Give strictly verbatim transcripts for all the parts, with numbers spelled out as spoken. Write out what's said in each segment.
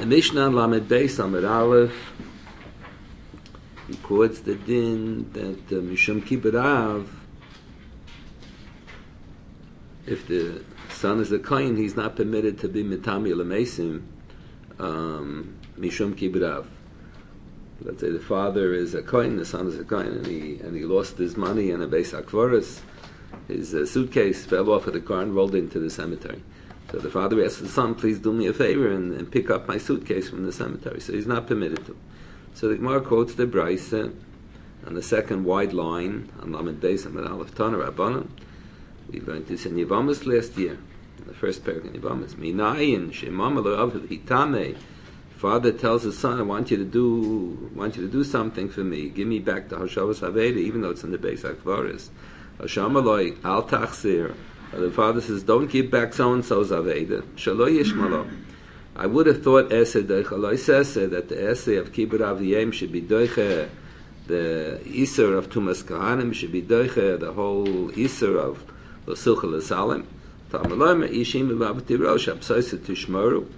Mishnah Lamed Beis Amud Aleph records the din that uh, Mishum Kibbut Av, if the son is a kohen, he's not permitted to be mitami l'meisim um, Mishum Kibbut Av. Let's say the father is a kohen, the son is a kohen, and he and he lost his money in a Beis HaKvoros. His uh, suitcase fell off of the car and rolled into the cemetery. So the father asks the son, please do me a favor and, and pick up my suitcase from the cemetery. So he's not permitted to. So the Gemara quotes the Brisa on the second wide line on Lamed Beis Amud Aleph Tana Rabbanan. We learned this in Yevamos last year, in the first paragraph in Yevamos. Minayin shemam lo avil hitame. Father tells his son, I want you to do want you to do something for me. Give me back the Hashavas Haveda, even though it's in the Beis HaKvoros. Hashem aloi al tachzir. The father says, don't give back so-and-so's Aveda. Shalo yishmalo. I would have thought Eseh Doicha says that the Eseh of Kibbut Aviyim should be Doicha, the Isser of Tumas Kahanim should be Doicha, the whole Isser of L'Sucha L'Salim. Ta'amalom Yishim V'Avati Rosh Absoiset Tishmoru.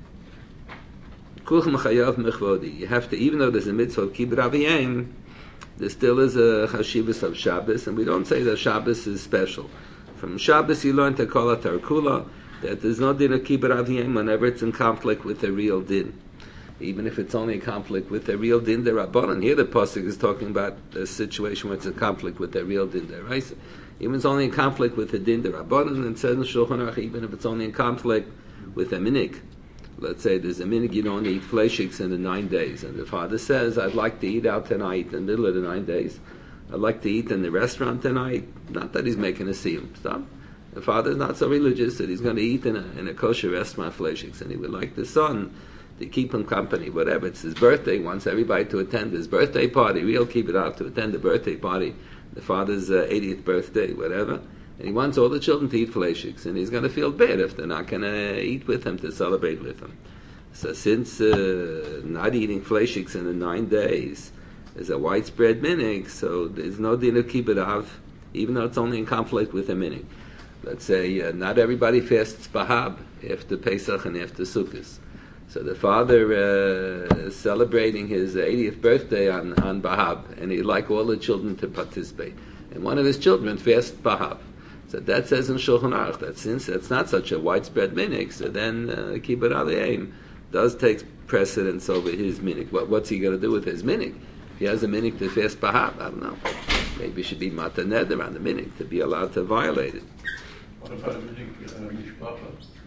Kulchem Chayav Mechvodi. You have to, even though there's a mitzvah of Kibbut Aviyim, there still is a Chashivas of Shabbos, and we don't say that Shabbos is special. From Shabbos you learn to call it Tarkula, that there's no din of Kibbut Aviyim whenever it's in conflict with a real din. Even if it's only in conflict with a real din the Rabbanan. Here the Pasuk is talking about a situation where it's in conflict with a real din the Raisa. Even if it's only in conflict with a din the Rabbanan, and it says in Shulchan Aruch, even if it's only in conflict with a minig. Let's say there's a minig you don't eat fleishiks in the nine days, and the father says, I'd like to eat out tonight in the middle of the nine days. I'd like to eat in the restaurant tonight. Not that he's making a siyum. Stop. The father's not so religious that he's going to eat in a, in a kosher restaurant fleishiks, and he would like the son to keep him company, whatever. It's his birthday. He wants everybody to attend his birthday party. We'll keep it out to attend the birthday party, the father's uh, eightieth birthday, whatever. And he wants all the children to eat fleishiks, and he's going to feel bad if they're not going to eat with him, to celebrate with him. So since uh, not eating fleishiks in the nine days is a widespread minig, so there's no din of Kibbut Av, even though it's only in conflict with a minig. Let's say uh, not everybody fasts Bahab after Pesach and after Sukkot. So the father uh, is celebrating his eightieth birthday on, on Bahab, and he'd like all the children to participate. And one of his children fasts Bahab. So that says in Shulchan Aruch that since it's not such a widespread minig, so then uh, Kibbut Aviyim does take precedence over his minig. What, what's he going to do with his minig? If he has a minig to fast Bahab, I don't know. Maybe it should be Mata Neder on the minig to be allowed to violate it. What about a minig uh, mishpacha?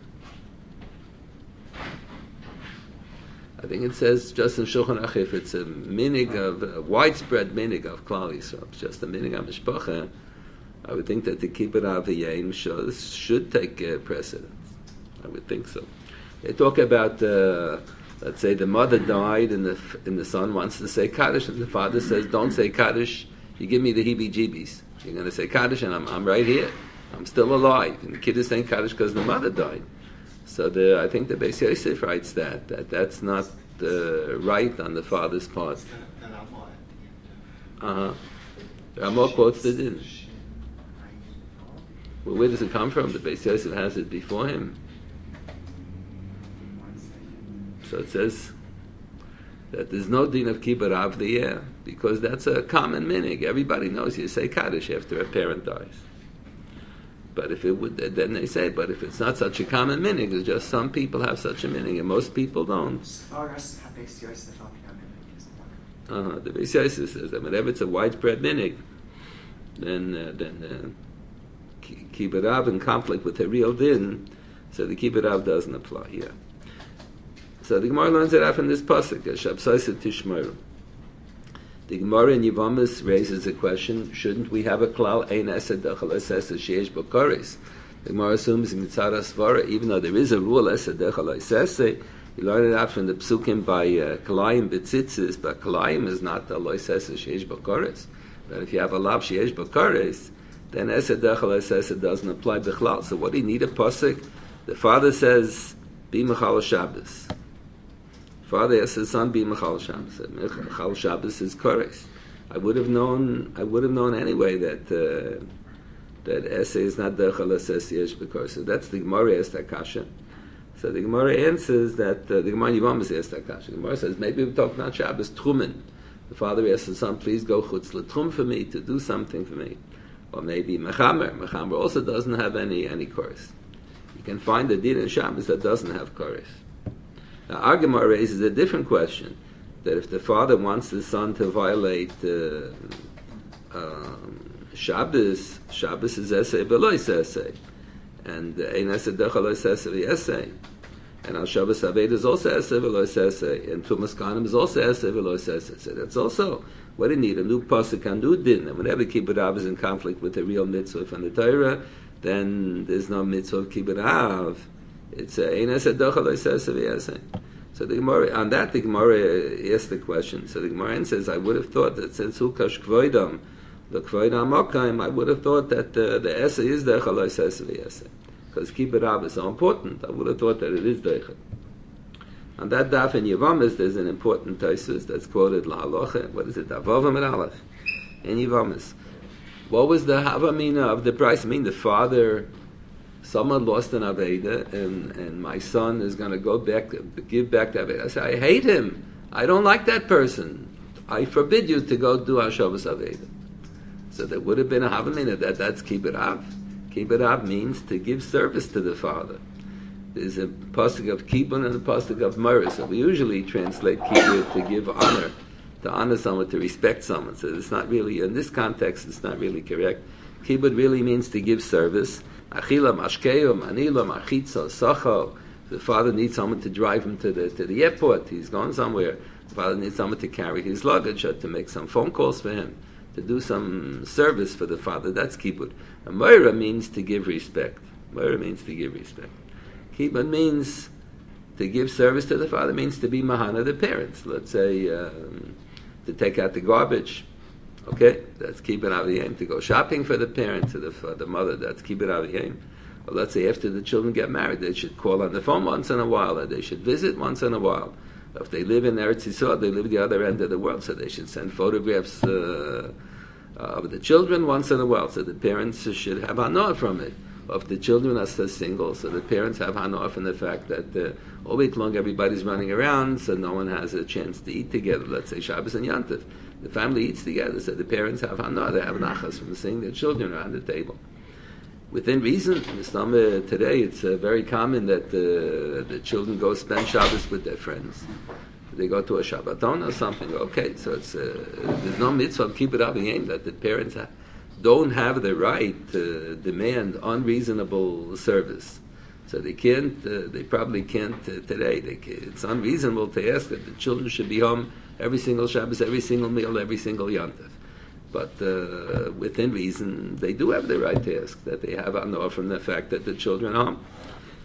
I think it says just in Shulchan Aruch, if it's a minig of a widespread minig of Klal Yisrael, it's just a minig of mishpacha, I would think that the Kibbut Aviyim should, should take uh, precedence. I would think so. They talk about, uh, let's say, the mother died and the and the son wants to say Kaddish, and the father says, "Don't say Kaddish. You give me the heebie-jeebies. You're going to say Kaddish, and I'm I'm right here. I'm still alive." And the kid is saying Kaddish because the mother died. So the, I think the Beis Yosef writes that that that's not uh, right on the father's part. Uh huh. Ramah quotes the din. Well, where does it come from? The Beis Yosef has it before him. So it says that there's no din of Kibbut Av the year, because that's a common minig. Everybody knows you say Kaddish after a parent dies. But if it would, then they say, but if it's not such a common minig, it's just some people have such a minig, and most people don't. Uh-huh. The Beis Yosef says that whenever it's a widespread minig, then uh, then uh, Kibbut Av in conflict with a real din, so the Kibbut Av doesn't apply. Yeah. So the Gemara learns it out from this pasuk, Shabsaiset Tishmeru. The Gemara in Yevamos raises a question: shouldn't we have a klal ein esed dechel esed sheish b'koris? The Gemara assumes in Mitzara Svara, even though there is a rule esed dechel esed, you learn it out from the psukim by uh, kalayim b'tzitzis, but kalayim is not the lo esed sheish b'koris. But if you have a lav sheish b'koris, then esed dechel esed doesn't apply b'chlal. So what do you need a pasuk? The father says, "Be mechal Shabbos." Father asks his son, "Be mechal Shabbos." Mechal Shabbos is koris. I would have known. I would have known anyway that uh, that essay is not dechel esed yesh b'koris. So that's the Gemara as takasha. So the Gemara answers that uh, the Gemara Yevamos asked that question. The Gemara says maybe we're talking about Shabbos Truman. The father asks his son, please go chutz l'trum for me, to do something for me. Or maybe Mechamer. Mechamer also doesn't have any any chorus. You can find a din in Shabbos that doesn't have chorus. Now our Gemara raises a different question, that if the father wants his son to violate uh, um, Shabbos, Shabbos is essay, belois essay. And ein essay dechalois essay essay. And al Shabbos Aved is also essay, velois essay. And Tumas Kanim is also essay, velois essay. So that's also what do you need? A new pasuk and new din. And whenever Kibbutz Av is in conflict with the real mitzvah from the Torah, then there's no mitzvah of Kibbutz Av. It's ein essay dechalois essay essay. So the Gemara, on that the Gemara asked the question. So the Gemara says, I would have thought that since Hukash Kvoidam, the Kvoidam Mokayim, I would have thought that uh, the essay is the Chalois essay essay. Because Kibbutz Av is so important, I would have thought that it is Deichel. On that daf in Yevamos, there's an important Taisus that's quoted La Halacha. What is it? Avavim and Aleph. In Yevamos. What was the Havamina of the price? I mean, the father, someone lost an Aveda, and, and my son is going to go back, give back the Aveda. I say, I hate him. I don't like that person. I forbid you to go do Hashavas Aveda. So there would have been a Havamina that that's Kibbutz Av. Kibbutz Av means to give service to the father. There's a pasuk of Kibbutz and a pasuk of Murray. So we usually translate Kibbutz to give honor, to honor someone, to respect someone. So it's not really, in this context, it's not really correct. Kibbutz really means to give service. Achila mashkeo, manila, machitza, sacho. The father needs someone to drive him to the to the airport. He's going somewhere. The father needs someone to carry his luggage or to make some phone calls for him, to do some service for the father. That's kibbutz. And moira means to give respect. Moira means to give respect. Kibbutz means to give service to the father, means to be mahana the parents. Let's say um, to take out the garbage. Okay, that's kibbutz aviyim. To go shopping for the parents, or the, for the mother, that's kibbutz aviyim. Or let's say after the children get married, they should call on the phone once in a while, or they should visit once in a while. If they live in Eretz Yisrael, they live at the other end of the world, so they should send photographs uh, of the children once in a while, so the parents should have hanoah from it. Or if the children are still single, so the parents have hanoah from the fact that uh, all week long everybody's running around, so no one has a chance to eat together. Let's say Shabbos and Yantif. The family eats together, so the parents have hanoah, they have nachas from seeing their children around the table. Within reason, in Islam today, it's uh, very common that uh, the children go spend Shabbos with their friends. They go to a Shabbaton or something. Okay, so it's uh, there's no mitzvah of kibbutz aviyim that the parents ha- don't have the right to demand unreasonable service. So they can't. Uh, they probably can't uh, today. They can't. It's unreasonable to ask that the children should be home every single Shabbos, every single meal, every single Yantif. But uh, within reason, they do have the right to ask that they have hanoah from the fact that the children are home.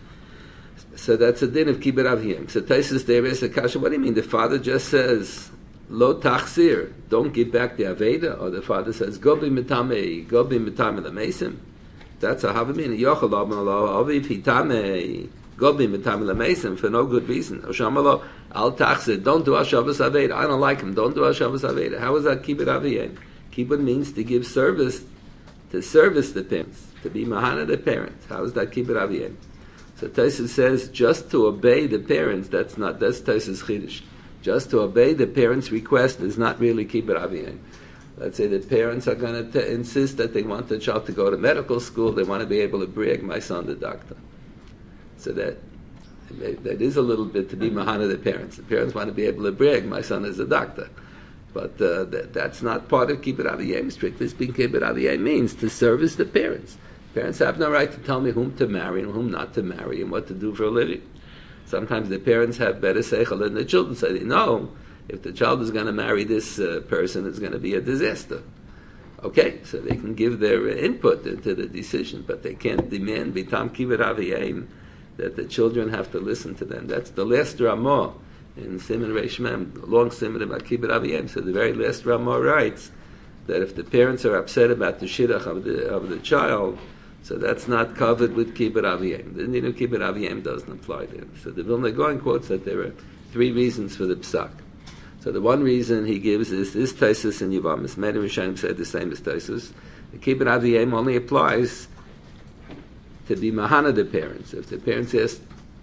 So that's a din of kibbutz aviyim. So Taisus there is a kasha. What do you mean? The father just says lo tachzir, don't give back the aveda, or the father says go be mitamei, go be mitamei lemesim. That's a havamina. Yochel lo aviv hitamei, go be mitamei lemesim for no good reason. Oshamalo al tachzir, don't do hashavas aveda. I don't like him. Don't do hashavas aveda. How is that kibbutz aviyim? Kibbutz means to give service, to service the parents, to be mahana the parents. How is that kibbutz aviyim? So Taisus says just to obey the parents, that's not, that's Taisus Chiddush. Just to obey the parents' request is not really kibbutz aviyim. Let's say the parents are going to insist that they want the child to go to medical school, they want to be able to bring my son the doctor. So that that is a little bit to be mahana the parents. The parents want to be able to bring my son is a doctor. But uh, that, that's not part of kibbutz aviyim. Strictly speaking, kibbutz aviyim means to service the parents. Parents have no right to tell me whom to marry and whom not to marry and what to do for a living. Sometimes the parents have better seichel than the children. So they know if the child is going to marry this uh, person, it's going to be a disaster. Okay, so they can give their uh, input into the decision, but they can't demand bitam kibbutz aviyim that the children have to listen to them. That's the last Ramah in Siman Reish Mem, long Siman about kibbutz aviyim. So the very last Ramah writes that if the parents are upset about the shidduch of the of the child, so that's not covered with kibbutz aviyim. The din of kibbutz aviyim doesn't apply there. So the Vilna Gaon quotes that there are three reasons for the psak. So the one reason he gives is this Taisus in Yevamos. Many Rishonim said the same as Taisus. The kibbutz aviyim only applies to be mahana the parents. If the parents ask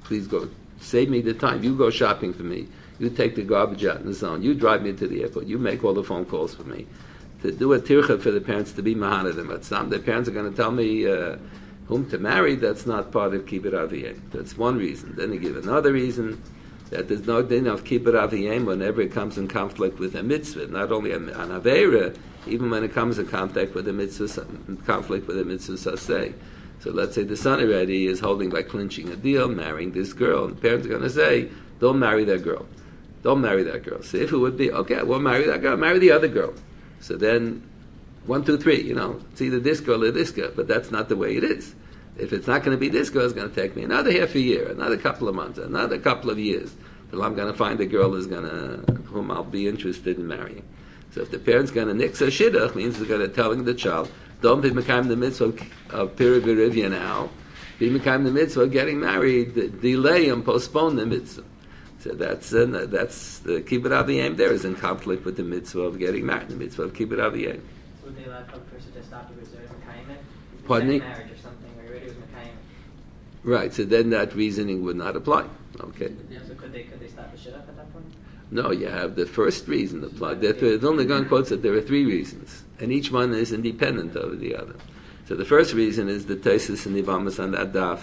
please go, save me the time. You go shopping for me. You take the garbage out in the zone. You drive me to the airport. You make all the phone calls for me. To do a tircha for the parents to be mahana them. But some the parents are going to tell me uh, whom to marry. That's not part of kibbut aviyim. That's one reason. Then they give another reason that there's no din of kibbut aviyim whenever it comes in conflict with a mitzvah. Not only an aveira, even when it comes in contact with a mitzvah, conflict with a mitzvah saseh. So let's say the son already is holding by clinching a deal, marrying this girl, and the parents are going to say, don't marry that girl. Don't marry that girl. So if it would be, okay, well, marry that girl, marry the other girl. So then, one, two, three, you know, it's either this girl or this girl, but that's not the way it is. If it's not going to be this girl, it's going to take me another half a year, another couple of months, another couple of years, till I'm going to find a girl who's going to, whom I'll be interested in marrying. So if the parent's going to nix a shidduch, means they're going to telling the child, don't be mekayim the mitzvah of Piri Berivia now, be mekayim the mitzvah of getting married, delay and postpone the mitzvah. So that's uh, that's the kibbut aviyim there is in conflict with the mitzvah of getting married, the mitzvah of kibbut aviyim. So would they allow a person to stop the reserve mekayim? Pardon me? Marriage or something, or already was mekayim. Right. So then that reasoning would not apply. Okay. So could they could they stop the shidduch at that point? No, you have the first reason applied. The Vilna Gaon quotes that there are three reasons, and each one is independent of the other. So the first reason is the Tosfos and Nivamas on that daf.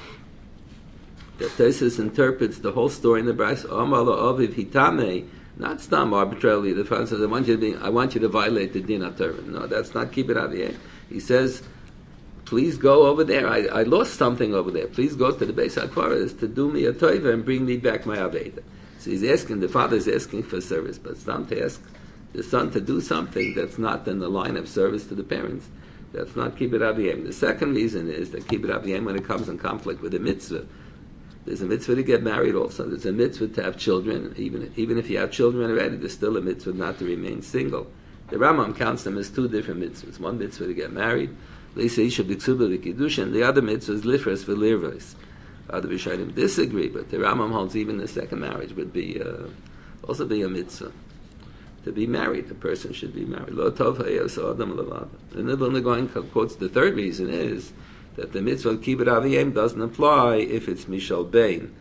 The Tosfos interprets the whole story in the Brayso. Amar lo aviv hitame, not stam arbitrarily. The father says, "I want you to be, I want you to violate the din HaTorah." No, that's not kibbut aviyim. He says, "Please go over there. I, I lost something over there. Please go to the Beis HaKvaros to do me a tova and bring me back my aveda." So he's asking, the father is asking for service, but it's not to ask the son to do something that's not in the line of service to the parents. That's not kibbut aviyim. The second reason is that kibbut aviyim, when it comes in conflict with a mitzvah, there's a mitzvah to get married also. There's a mitzvah to have children. Even, even if you have children already, there's still a mitzvah not to remain single. The Rambam counts them as two different mitzvahs. One mitzvah to get married, Lisa Isha B'Ksuba V'Kiddushin. The other mitzvah is Lifras V'Lirvos. Other Rishonim disagree, but the Rambam holds even the second marriage would be uh, also be a mitzvah. To be married, a person should be married. Lo tov hayos adam levad. And the Vilna Gaon quotes the third reason is that the mitzvah of kibbut aviyim doesn't apply if it's mishal bein.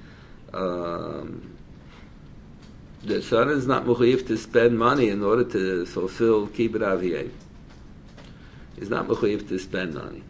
Um, the son is not mechuyev to spend money in order to fulfill kibbut aviyim. He's not mechuyev to spend money.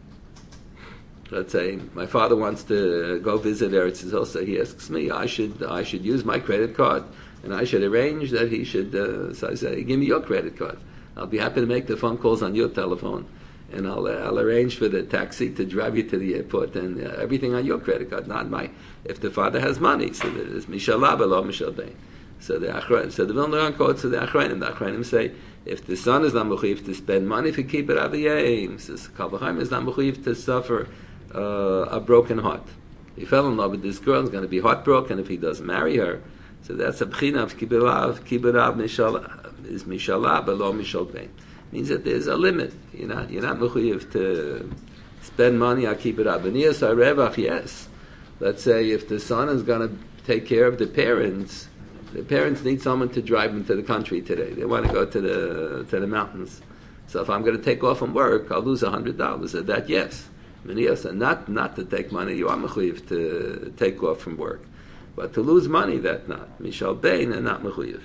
Let's say my father wants to go visit Eretz Yisrael, so he asks me, I should I should use my credit card, and I should arrange that he should. Uh, so I say, give me your credit card. I'll be happy to make the phone calls on your telephone, and I'll uh, I'll arrange for the taxi to drive you to the airport, and uh, everything on your credit card, not my. If the father has money, so that it's mishalah v'lo mishal bein. So the achron, so the Vilna Gaon quotes to the achronim. The achronim say, if the son is not mechuyev to spend money for kibbut aviyim, says Kal v'chaim is not mechuyev to suffer Uh, a broken heart. He fell in love with this girl, he's going to be heartbroken if he doesn't marry her. So that's a b'china of kibbut kibbut is mishalah, but lo mishal bein. Means that there's a limit. You're not, you're not mechuyev to spend money on kibbut av. B'niyas harevach, yes. Let's say if the son is going to take care of the parents, the parents need someone to drive them to the country today. They want to go to the to the mountains. So if I'm going to take off from work, I'll lose a hundred dollars. So that yes. Not not to take money, you are mechuyev to take off from work, but to lose money, that not mishal bein and not mechuyev.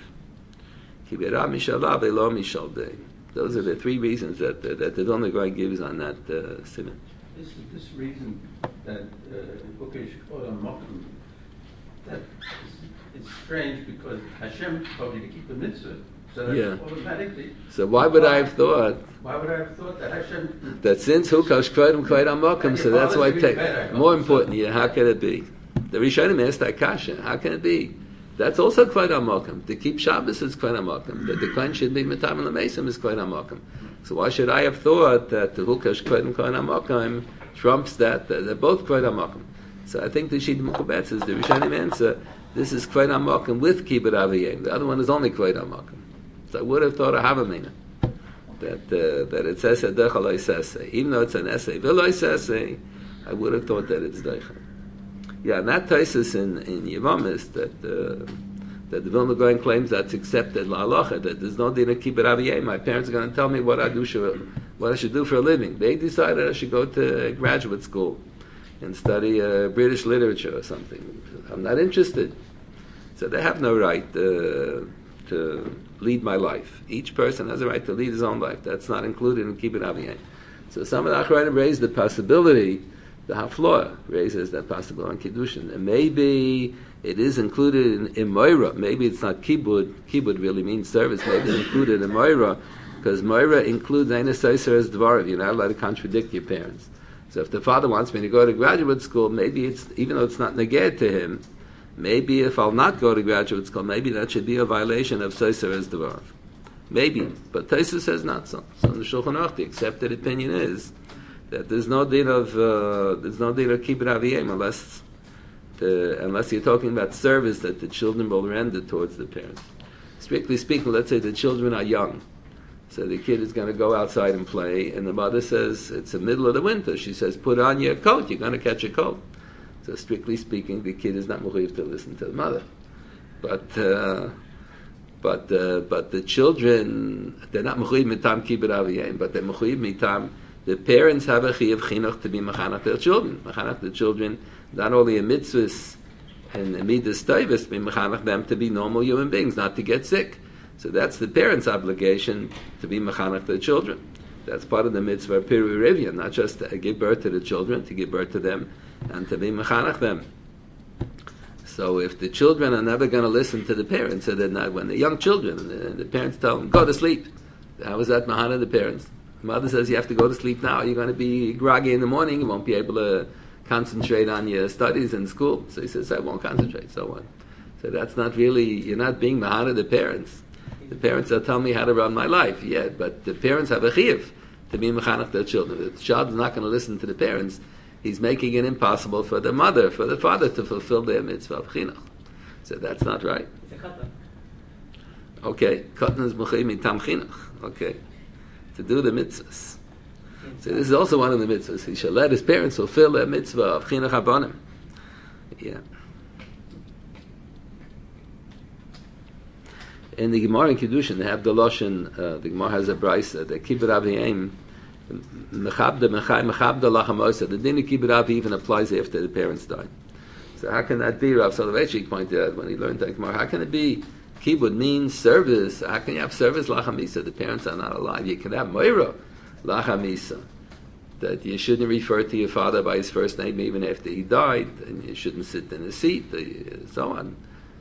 Kibera mishalah velo mishal bein. Those are the three reasons that that, that the Vilna Gaon gives on that uh, siman. This this reason that okay, uh, that it's strange because Hashem told you to keep the mitzvah. So yeah. automatically. So why would I have thought? Why would I have thought that Hashem? That since Hukash Kvedim Kvedim Mokum, so that's why I take. More important, yeah. How can it be? The Rishonim asked that kasha. How can it be? That's also Kvedim Mokum. To keep Shabbos is Kvedim Mokum. That the Kohen should be Mitam and Lamesim is Kvedim Mokum. So why should I have thought that the Hukash Kvedim Kvedim Mokum trumps that? They're both Kvedim Mokum. So I think the Shid Mukubetz is the Rishonim answer. This is Kvedim Mokum with Kibbut Aviyim. The other one is only Kvedim Mokum. I would have thought of Havamina that uh, that it says Dechal says even though it's an essay, V'lo says I would have thought that it's Dechal. Yeah, and that Tosfos in in Yevamis that uh, that the Vilna Gaon claims that's accepted la'alacha, that there's no din of kibbut aviyim. My parents are going to tell me what I do, what I should do for a living. They decided I should go to graduate school, and study uh, British literature or something. I'm not interested. So they have no right uh, to lead my life. Each person has a right to lead his own life. That's not included in Kibbud Aviyim. So some of the Achronim raise the possibility, the Hafloah raises that possibility in Kiddushin. And maybe it is included in, in Moira. Maybe it's not Kibbud. Kibbud really means service. Maybe it's included in Moira, because Moira includes Eina Seiser as Dvarav. You're not allowed to contradict your parents. So if the father wants me to go to graduate school, maybe it's, even though it's not neged to him, maybe if I'll not go to graduate school, maybe that should be a violation of Seiser as Dvarav. Maybe. But Taisa says not so. So in the Shulchan Aruch, the accepted opinion is that there's no din of uh, there's no din of Kibbud Aviyim unless the, unless you're talking about service that the children will render towards the parents. Strictly speaking, let's say the children are young, so the kid is going to go outside and play, and the mother says it's the middle of the winter. She says, "Put on your coat. You're going to catch a cold." So strictly speaking, the kid is not mechuyev to listen to the mother, but. Uh, But uh, but the children, they're not mechuyev mitam kibbud aviyim, but they're mechuyev mitam. The parents have a chiyuv chinuch to be mechanach their children. Mechanach the children, not only in mitzvahs and midas tovos, be mechanach them to be normal human beings, not to get sick. So that's the parents' obligation to be mechanach their children. That's part of the mitzvah of Piru Revia, not just to give birth to the children, to give birth to them, and to be mechanach them. So if the children are never going to listen to the parents, so they're not, when they're young children, the, the parents tell them, go to sleep. How is that mahana the parents? The mother says, you have to go to sleep now. You're going to be groggy in the morning. You won't be able to concentrate on your studies in school. So he says, I won't concentrate. So what? So that's not really, you're not being mahana the parents. The parents are telling me how to run my life. Yeah, but the parents have a chiyuv to be mechanach their children. If the child is not going to listen to the parents, he's making it impossible for the mother, for the father to fulfill their mitzvah of chinuch. So that's not right. It's a katan. Okay, katan is mechuyev mitam chinuch. Okay, to do the mitzvahs. So this is also one of the mitzvahs. He shall let his parents fulfill their mitzvah of chinuch habanim. Yeah. In the Gemara in Kiddushin, they have the Lashon, uh, the Gemara has a brisa, the Kibbud Aviyim, Mechabda Mechai Mechabda Lachamosa. The din of Kibbud Aviyim even applies after the parents die. So how can that be? Rav Soloveitchik pointed out when he learned that Gemara. How can it be? Kibbud means service. How can you have service Lachamisa? The parents are not alive. You can have Moira Lachamisa. That you shouldn't refer to your father by his first name even after he died, and you shouldn't sit in a seat, and so on.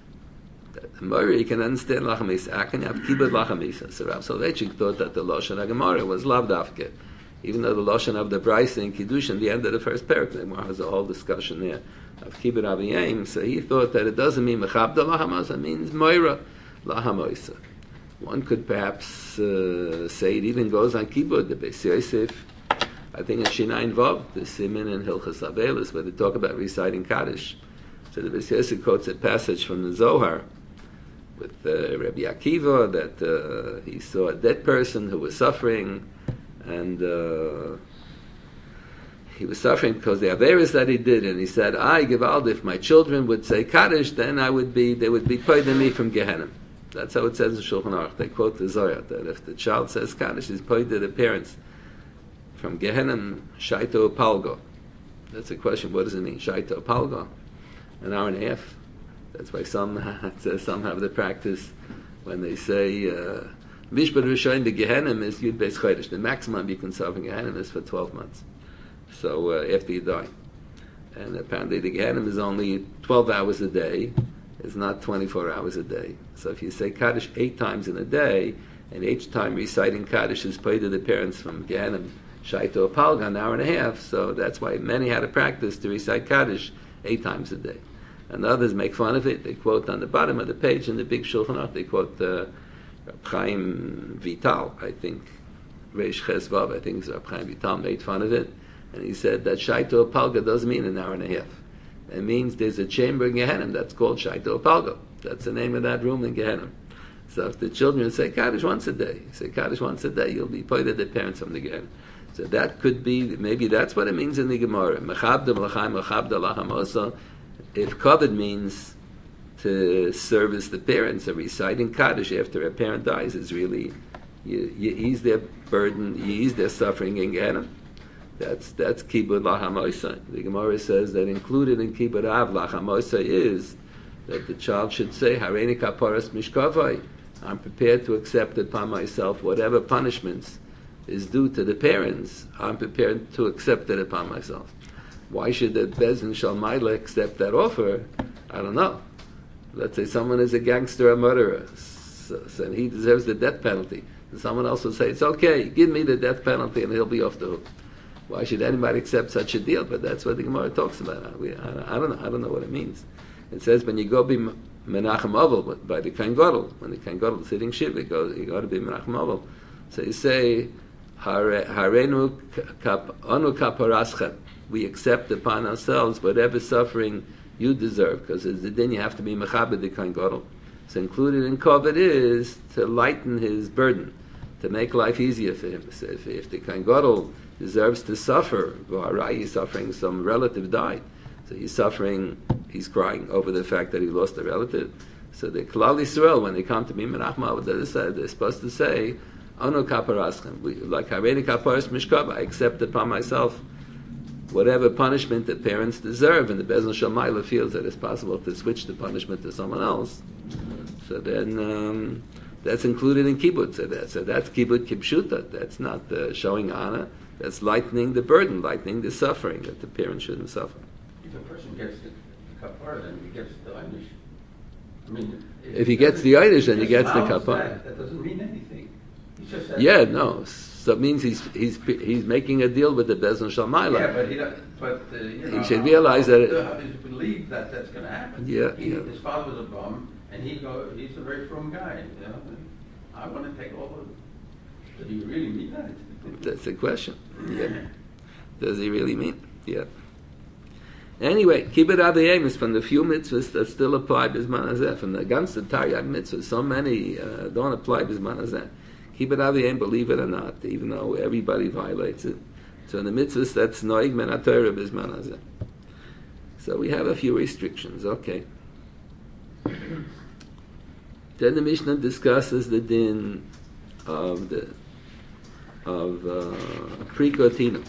Moira, you can understand Lachamisa. How can you have Kibbud Lachamisa? So Rav Soloveitchik thought that the Lashon HaGemara was Lav Dafke. Even though the Lashon of the Brisa in Kiddushin, the end of the first parak, the Gemara has a whole discussion there of Kibbud Aviyim. So he thought that it doesn't mean Mechabda Lachamosa, it means Moira Lachamosa. One could perhaps uh, say it even goes on Kibbud, the Beis Yosef. I think in Shinayin Vav, the Siman and Hilchas Avelis, where they talk about reciting Kaddish. So the Beis Yosef quotes a passage from the Zohar with uh, Rabbi Akiva that uh, he saw a dead person who was suffering, and uh, he was suffering because the averis that he did, and he said, "I give out if my children would say Kaddish, then I would be they would be paid me from Gehenna." That's how it says in Shulchan Aruch. They quote the Zohar that if the child says Kaddish, he's paid to the parents from Gehenna, Shaito Palgo. That's a question. What does it mean, Shaito Palgo? An hour and a half. That's why some some have the practice when they say Mishpat Rishon the Gehenim is Yud Beis Chodesh. The maximum you can serve in Gehenim is for twelve months. So uh, after you die, and apparently the Gehenim is only twelve hours a day. It's not twenty-four hours a day. So if you say Kaddish eight times in a day, and each time reciting Kaddish is paid to the parents from Gehenim, Shaito Palga, an hour and a half. So that's why many had a practice to recite Kaddish eight times a day. And others make fun of it. They quote on the bottom of the page in the big Shulchan Aruch, they quote uh, Reb Chaim Vital, I think, Reish Ches Vav, I think Reb Chaim Vital made fun of it. And he said that Shaito Palga doesn't mean an hour and a half. It means there's a chamber in Gehenna that's called Shaito Palga. That's the name of that room in Gehenna. So if the children say Kaddish once a day, say Kaddish once a day, you'll be pointed at the parents from the Gehenna. So that could be, maybe that's what it means in the Gemara. Mechabda L'chaim, Mechabda Lachamosa. If kavod means to service the parents, or reciting Kaddish after a parent dies is really, you, you ease their burden, you ease their suffering in Gehenna. That's that's kibud lachamoisa. The Gemara says that included in kibud av lachamoisa is that the child should say, Hareini kaparas mishkavai. I'm prepared to accept upon myself whatever punishments is due to the parents. I'm prepared to accept it upon myself. Why should the Bezin Shalmaila accept that offer? I don't know. Let's say someone is a gangster, a murderer, so, so he deserves the death penalty. And someone else will say, it's okay, give me the death penalty and he'll be off the hook. Why should anybody accept such a deal? But that's what the Gemara talks about. We, I, I don't know. I don't know what it means. It says when you go be Menachem Ovel by the Kohen Gadol, when the Kohen Gadol is sitting shiva, you go, you go to be Menachem Ovel. So you say, Harenu anu kaparaschem. We accept upon ourselves whatever suffering you deserve, because as the din you have to be Mechabed the Kohen Gadol. So included in Kovet is to lighten his burden, to make life easier for him. So if, if the Kohen Gadol deserves to suffer, he's suffering, some relative died. So he's suffering, he's crying over the fact that he lost a relative. So the Klal Yisrael, when they come to be Menachem, they're supposed to say, Anu kaparaschem, like Hareini kaparas mishkava, I accept upon myself whatever punishment that parents deserve, and the Bezin Shalmaila feels that it's possible to switch the punishment to someone else. So then um, that's included in kibbutz. So, that, so that's kibbutz kibshuta. That's not uh, showing honor. That's lightening the burden, lightening the suffering that the parents shouldn't suffer. If a person gets the kapara, then he gets the einish. I mean, if, if he gets the einish, then he gets the kapara. That, that doesn't mean anything. He just said, yeah, no. So it means he's he's he's making a deal with the Bezin Shalmaila. Yeah, but he don't, but uh, you know, he should realize that. It, how to believe that that's going to happen. Yeah, he, yeah. His father was a bum, and he go. He's a very frum guy. You know, I want to take all of it. Do you really mean that? That's the question. Yeah. Does he really mean? Yeah. Anyway, kibbud avayim is from the few mitzvahs that still apply bisman hazeh. From the ganze Taryag mitzvahs, so many uh, don't apply bisman hazeh. Kibbud avayim, believe it or not, even though everybody violates it. So in the mitzvahs, that's noig men haTorah bisman hazeh. So we have a few restrictions. Okay. Then the Mishnah discusses the din of the of uh, pre-kotina.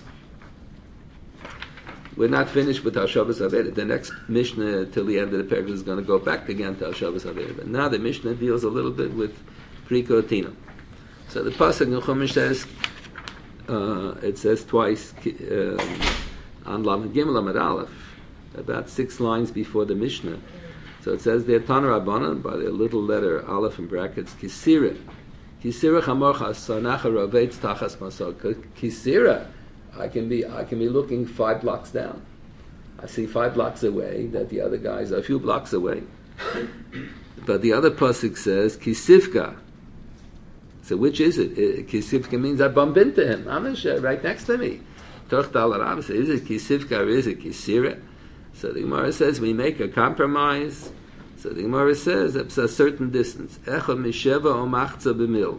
We're not finished with Hashavas Aveda. The next Mishnah till the end of the paragraph is going to go back again to Hashavas Aveda. But now the Mishnah deals a little bit with pre-kotina. So the pasuk in Chumash says, uh, it says twice um, on Lamed Gimel Lamed Aleph, about six lines before the Mishnah. So it says there, Tana Rabbanan, by the little letter Aleph in brackets, Kisira. Kisira chamorcha sanacha rovetz tachas masok. Kisira, I can be I can be looking five blocks down. I see five blocks away that the other guys are a few blocks away. But the other pasuk says Kisivka. So which is it? it Kisivka means I bump into him. I'm right next to me. Torch Dal Ram says, is it Kisivka or is it Kisira? So the Gemara says we make a compromise. So the Gemara says it's a certain distance. Echad misheva o machza b'mil.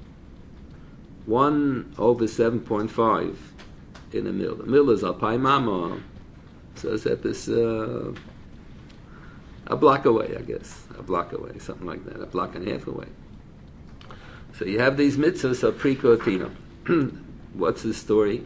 One over seven point five in a mil. A mil is alpai mama. So it's at this uh, a block away, I guess. A block away, something like that. A block and a half away. So you have these mitzvahs of pre-kotina. What's the story?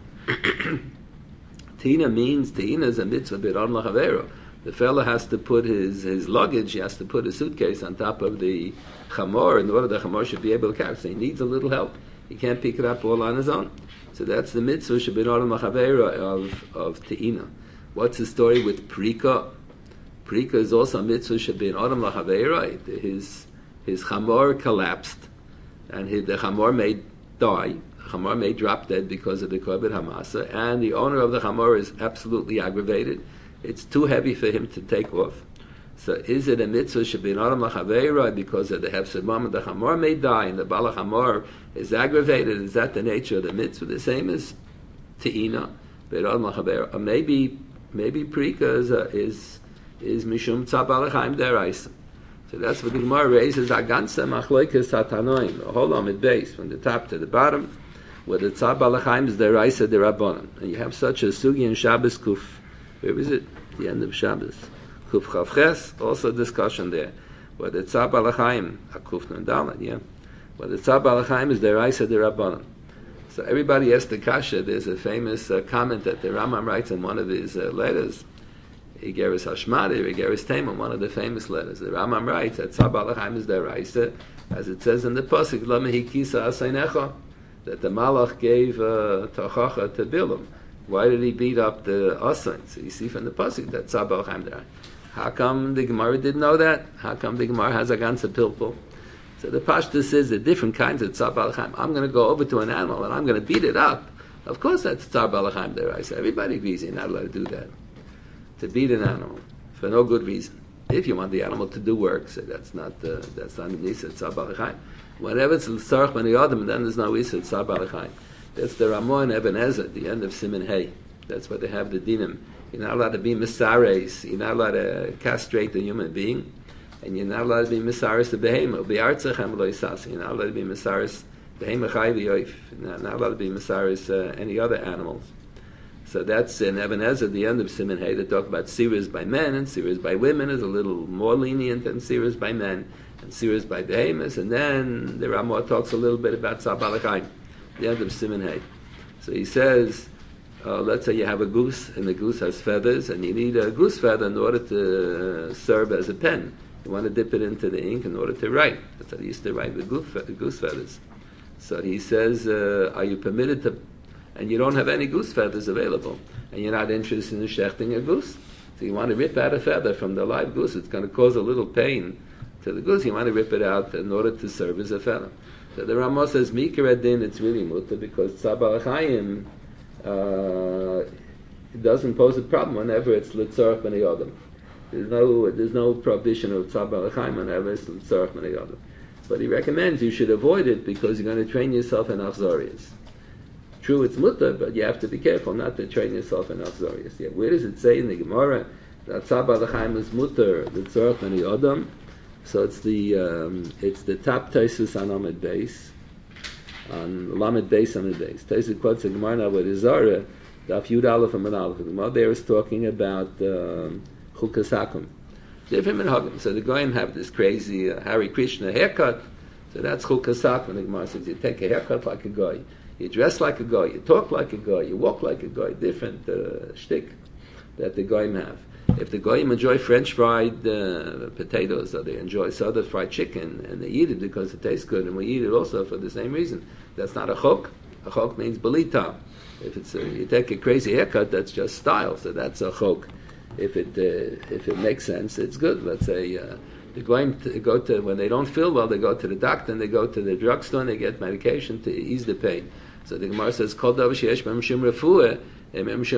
Tina means, Tina is a mitzvah b'ron l'chavero. The fellow has to put his, his luggage, he has to put his suitcase on top of the chamor in order the chamor should be able to carry. So he needs a little help. He can't pick it up all on his own. So that's the mitzvah b'ron l'chavero of, of Tina. What's the story with Prika? Prika is also a mitzvah b'ron l'chavero. His, his chamor collapsed and his, the chamor may die. Chamor may drop dead because of the Koved Hamasa, and the owner of the Chamor is absolutely aggravated. It's too heavy for him to take off. So is it a mitzvah Shabin Adam Lachaveira because of the Hefsed Mama, the Chamor may die, and the Bala Chamor is aggravated? Is that the nature of the mitzvah? The same as Te'ina, Bein Adam Lachaveira. Or maybe, maybe Prika is, uh, is, is Mishum Tzab Alachaim Deraisa. So that's what the Gemara raises, Agansa Machloikas Hatanoim, a whole Amid base, from the top to the bottom, where the Tzab Alachaim is the Raisa de Rabbanan. And you have such a Sugi in Shabbos Kuf, where is it? The end of Shabbos. Kuf Chavches, also discussion there. Where the Tzab Alachaim, a Kuf Nun Dalet, yeah? Where the Tzab Alachaim is the Raisa de Rabbanan. So everybody asked the kasha. There's a famous uh, comment that the Rambam writes in one of his uh, letters, Igeris Hashmadi, Igeris Tema, one of the famous letters. The Rambam writes that Tzar Baal HaChaim is deraisa, as it says in the pasuk, Lama Hikisa Asainecha, that the Malach gave uh, Tachacha to Bilam. Why did he beat up the Asain? So you see from the pasuk that Tzar Baal HaChaim deraisa. How come the Gemara didn't know that? How come the Gemara has a ganze pilpul? So the Pashtus says the different kinds of Tzar Baal HaChaim. I'm going to go over to an animal and I'm going to beat it up. Of course that's Tzar Baal HaChaim deraisa. Everybody agrees you're not allowed to do that. To beat an animal for no good reason. If you want the animal to do work, so that's not uh, that's not an Isa Tzar Baal HaChaim. Whenever it's L'tzarech B'nei Adam, then there's no Isa Tzar Baal HaChaim. That's the Ramah and Eben Ezer, the end of Siman Hay. That's what they have the dinim. You're not allowed to be misares. You're not allowed to castrate the human being, and you're not allowed to be misares the behema. Be'artzechem lo yisasi. You're not allowed to be misares behema chai v'yoif. You're not allowed to be misares uh, any other animals. So that's in Eben Ezer, the end of Siman Hay. They talk about siras by men, and siras by women is a little more lenient than siras by men, and siras by behemoths. And then the Ramah talks a little bit about Tzar Baal HaChaim, the end of Siman Hay. So he says, uh, let's say you have a goose, and the goose has feathers, and you need a goose feather in order to uh, serve as a pen. You want to dip it into the ink in order to write. That's how they used to write with goose feathers. So he says, uh, are you permitted to, and you don't have any goose feathers available, and you're not interested in shechting a goose, so you want to rip out a feather from the live goose. It's going to cause a little pain to the goose. You want to rip it out in order to serve as a feather. So the Ramah says, Mikra Din, it's really mutter, because Tzar Baal HaChaim uh, doesn't pose a problem whenever it's L'tzarech B'nei Adam. There's no, there's no prohibition of Tzar Baal HaChaim whenever it's L'tzarech B'nei Adam. But he recommends you should avoid it because you're going to train yourself in Achzorius. True, it's mutter, but you have to be careful not to train yourself in Achzorius. Yeah, where does it say in the Gemara that Tzar Baal HaChaim is mutter, L'tzarech B'nei Adam? So it's the um, it's the top Taisus on Amid Beis, on Lamed Beis Amid Beis. Taisus quotes the Gemara now with Izara, Daf Yud Aleph and Aleph. The Gemara there is talking about um, Chukas Hakum. Different minhagim. So the Goyim have this crazy uh, Hare Krishna haircut. So that's Chukas Hakum. The Gemara says you take a haircut like a guy, you dress like a guy, you talk like a guy, you walk like a guy. Different uh, shtick that the Goyim have. If the Goyim enjoy French fried uh, potatoes, or they enjoy Sada fried chicken, and they eat it because it tastes good, and we eat it also for the same reason, that's not a chok. A chok means belita. If it's a, you take a crazy haircut, that's just style, so that's a chok. If it uh, if it makes sense, it's good. Let's say uh, the Goyim to go to, when they don't feel well, they go to the doctor, and they go to the drugstore, and they get medication to ease the pain. So the Gemara says, Kol davar sheyesh b'hem shum refuah, when there's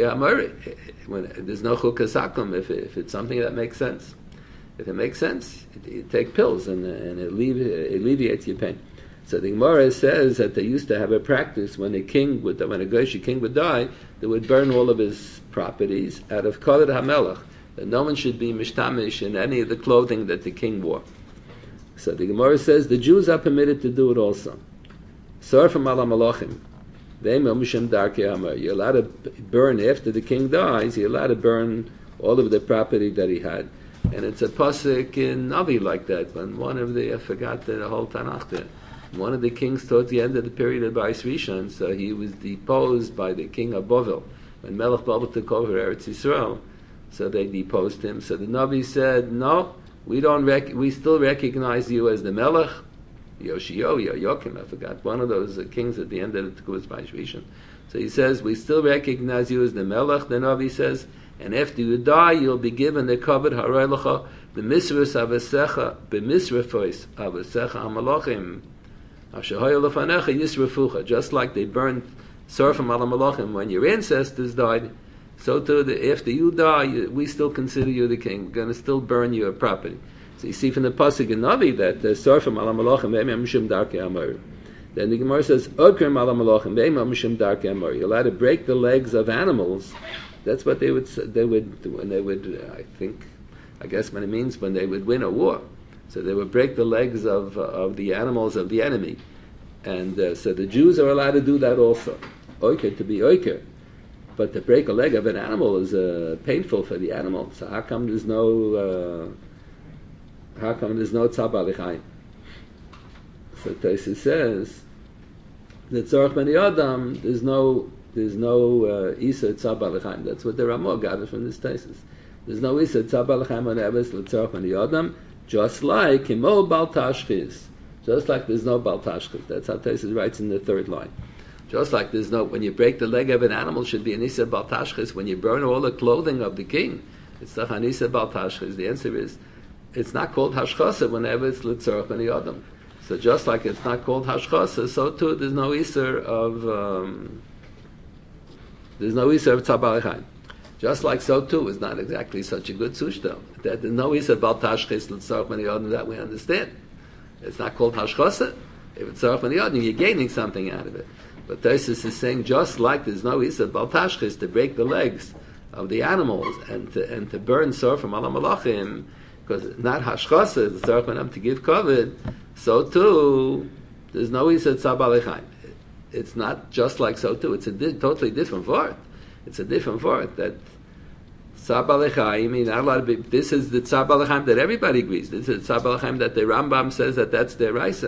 no chukas hakum, if, if it's something that makes sense. If it makes sense, you, you take pills and, and it, allevi- it alleviates your pain. So the Gemara says that they used to have a practice when a king would, when a Goyish king would die, they would burn all of his properties out of Kavod HaMelech, that no one should be mishtamish in any of the clothing that the king wore. So the Gemara says the Jews are permitted to do it also. Sarfim ala malachim. You're allowed to burn after the king dies. You're allowed to burn all of the property that he had, and it's a pasuk in Navi like that. When one of the I forgot the whole Tanakh there, one of the kings towards the end of the period of Bais Rishon, so he was deposed by the king of Bavel when Melech Bavel took over Eretz Yisrael. So they deposed him. So the Navi said, "No, we don't. Rec- we still recognize you as the Melech." Yoshio, Yoakim, I forgot, one of those uh, kings at the end of the Tekuas Bais Rishon. So he says, we still recognize you as the Melech. The Navi says, and after you die, you'll be given the Kavod Haraylecha, the Misras Avasecha, the Misrafois Avasecha Hamalachim, Ashahoya Lefanecha Yisrafucha. Just like they burned Sarfim Ala Malachim when your ancestors died, so too, the, after you die, you, we still consider you the king. We're going to still burn your property. So you see from the pasuk in Navi that the Sarfim ala malachim ve'em mishum darkei amar. Then the Gemara says Okrim ala malachim ve'em mishum darkei amar. You're allowed to break the legs of animals. That's what they would they would when they would I think I guess what it means when they would win a war. So they would break the legs of uh, of the animals of the enemy, and uh, so the Jews are allowed to do that also. Oiker, to be oiker, but to break a leg of an animal is uh, painful for the animal. So how come there's no uh, How come there's no Tzar Baal HaChaim? So Tosfos says, the tzorach b'nei adam, there's no there's no uh, isa tzab b'alechaim. That's what the Ramah got it from this thesis. There's no isa tzab b'alechaim on eves l'tzorach b'nei adam, just like imo bal tashchis. Just like there's no bal tashchis. That's how Tesis writes in the third line. Just like there's no, when you break the leg of an animal, should be an isa bal tashchis. When you burn all the clothing of the king, it's the hanisa bal tashchis. The answer is, it's not called hashchasa whenever it's l'tzorach b'nei adam. So just like it's not called hashchasa, so too there's no iser of um, there's no iser of tzab b'alechaim. Just like so too is not exactly such a good sushta. That there's no iser bal tashchis l'tzorach b'nei adam that we understand. It's not called hashchasa. If it's tzorach b'nei adam, you're gaining something out of it. But Tosfos is saying just like there's no iser bal tashchis to break the legs of the animals and to and to burn sor from alam malachim, because not hashchasa, it's tzorach b'nei adam to give covet. So too, there's no isa tzab b'alechaim. It's not just like so too. It's a di- totally different word. It's a different word that tzab b'alechaim. You're not allowed to be. This is the tzab b'alechaim that everybody agrees. This is the tzab b'alechaim that the Rambam says that that's their raisa.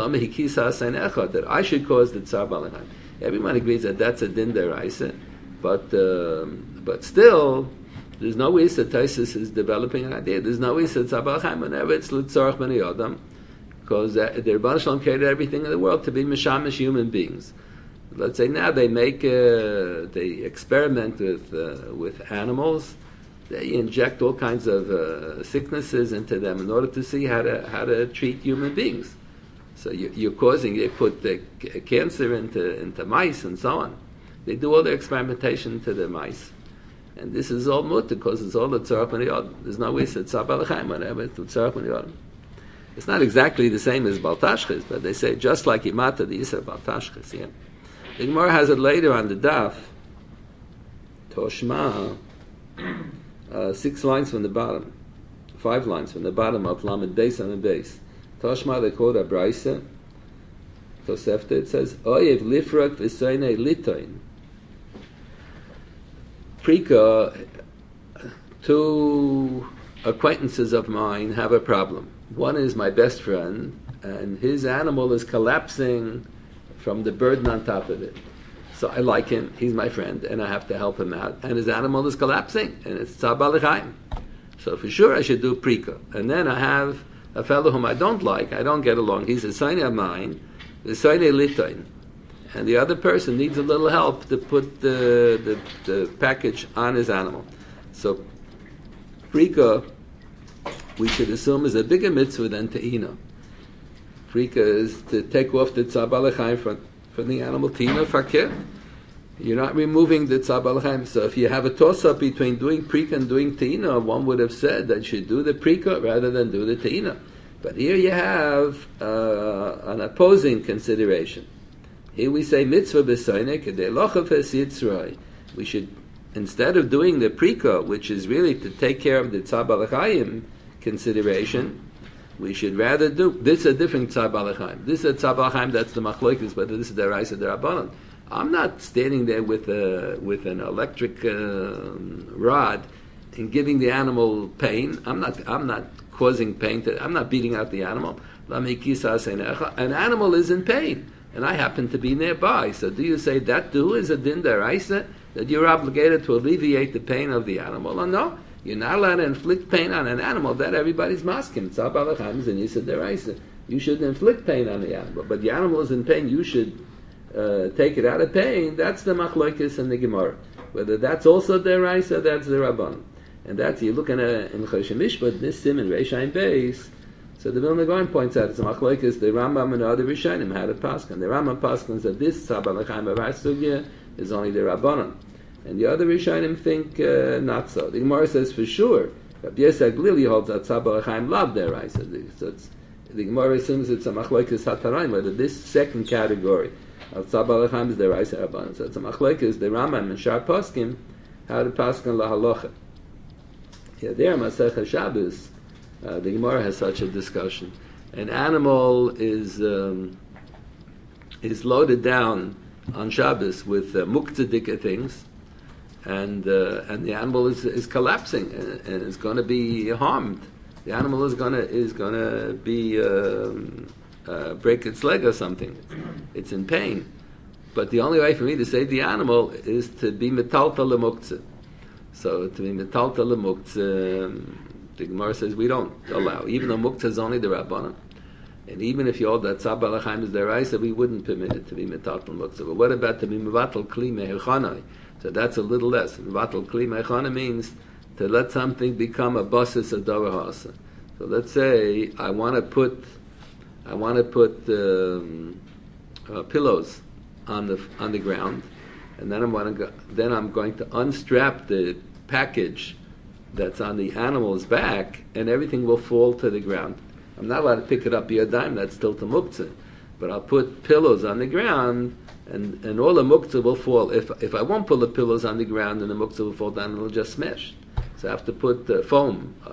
That I should cause the tzab b'alechaim. Everyone agrees that that's a din deraisa, but um, but still, there's no way that Tosfos is developing an idea. There's no way that tzab b'alechaim whenever it's l'tzorach b'nei adam, because the Rebbeinu Shalom created everything in the world to be mishamish human beings. Let's say now they make uh, they experiment with uh, with animals. They inject all kinds of uh, sicknesses into them in order to see how to how to treat human beings. So you, you're causing, they put the c- cancer into, into mice and so on. They do all their experimentation to the mice. And this is all mutter because it's all the tzorach b'nei adam. There's no way it's tzab b'alechaim whenever it's the tzorach b'nei adam. It's not exactly the same as bal tashchis, but they say just like imata, the yisra bal tashchis. Yeah. The Gemara has it later on the daf, Toshma, uh, six lines from the bottom, five lines from the bottom of Lamed Beis on the base. Toshma, they call it a Braisa. Tosefta, it says, Oyev lifrak v'soynei litoin. Prika, two acquaintances of mine have a problem. One is my best friend, and his animal is collapsing from the burden on top of it. So I like him, he's my friend, and I have to help him out. And his animal is collapsing, and it's tzab b'alechaim. So for sure I should do prika. And then I have a fellow whom I don't like, I don't get along. He's a sign of mine, the sign of litoin. And the other person needs a little help to put the, the, the package on his animal. So prika, we should assume, is a bigger mitzvah than te'ina. Prika is to take off the tzab b'alechaim from, from the animal. Te'ina fakir. You're not removing the tzab b'alechaim. So if you have a toss-up between doing prika and doing te'ina, one would have said that you should do the prika rather than do the te'ina. But here you have uh, an opposing consideration. Here we say mitzvah b'soyne kedei lochav es yitzroi. We should, instead of doing the prika, which is really to take care of the tzab b'alechaim consideration, we should rather do, this is a different tzab b'alechaim. This is a tzab b'alechaim that's the machlokes, but this is the raisa derabanan. I'm not standing there with a, with an electric uh, rod and giving the animal pain. I'm not I'm not causing pain to, I'm not beating out the animal. An animal is in pain, and I happen to be nearby. So do you say that too is a din deraisa, that you're obligated to alleviate the pain of the animal? Or no? You're not allowed to inflict pain on an animal. That everybody's masking. Tzab b'alechaim is an yisad deraisa. You should inflict pain on the animal, but the animal is in pain. You should uh, take it out of pain. That's the machlokes and the Gemara. Whether that's also deraisa, that's the Rabban, and that's you're looking at in Choshen Mishpat this Siman Reish Ayin Beis. So the Vilna Gaon points out it's a machlokes the Rambam and the other Rishonim had a paskan. The Rambam paskans that this tzab b'alechaim of our sugya is only the Rabbanon. And the other Rishonim think uh, not so. The Gemara says for sure, Rabbi Yosef Glili holds that tzab b'alechaim lav deraisa. So it's, the Gemara assumes it's a machlokes hataraim, whether this second category of tzab b'alechaim is deraisa rabbanon. So it's a machlokes the Rambam and Shar Poskim how to paskan lahalocha. Yeah, there Masechah Shabbos, uh, the Gemara has such a discussion. An animal is um, is loaded down on Shabbos with uh, muktzedika things, and uh, and the animal is is collapsing and, and is going to be harmed. The animal is going to is going to be um, uh, break its leg or something. It's in pain. but the only way for me to save the animal is to be metalta lemuktzah. So to be metalta lemuktzah, the Gemara says we don't allow, even though muktzah is only the Rabbanan. And even if you hold that tzab balachayim is deraisa, we wouldn't permit it to be metalta lemuktzah. But what about to be mevatel kli mehechanai? So that's a little less. Mevatel kli mehechanai means to let something become a basis of davar ha'asa. So let's say I want to put, I want to put um, uh, pillows on the on the ground, and then I'm going to go, then I'm going to unstrap the package that's on the animal's back, and everything will fall to the ground. I'm not allowed to pick it up yadayim. That's still to muktzah, but I'll put pillows on the ground, and, and all the muktzah will fall. If if I won't put the pillows on the ground, and the muktzah will fall down, it'll just smash. So I have to put uh, foam or,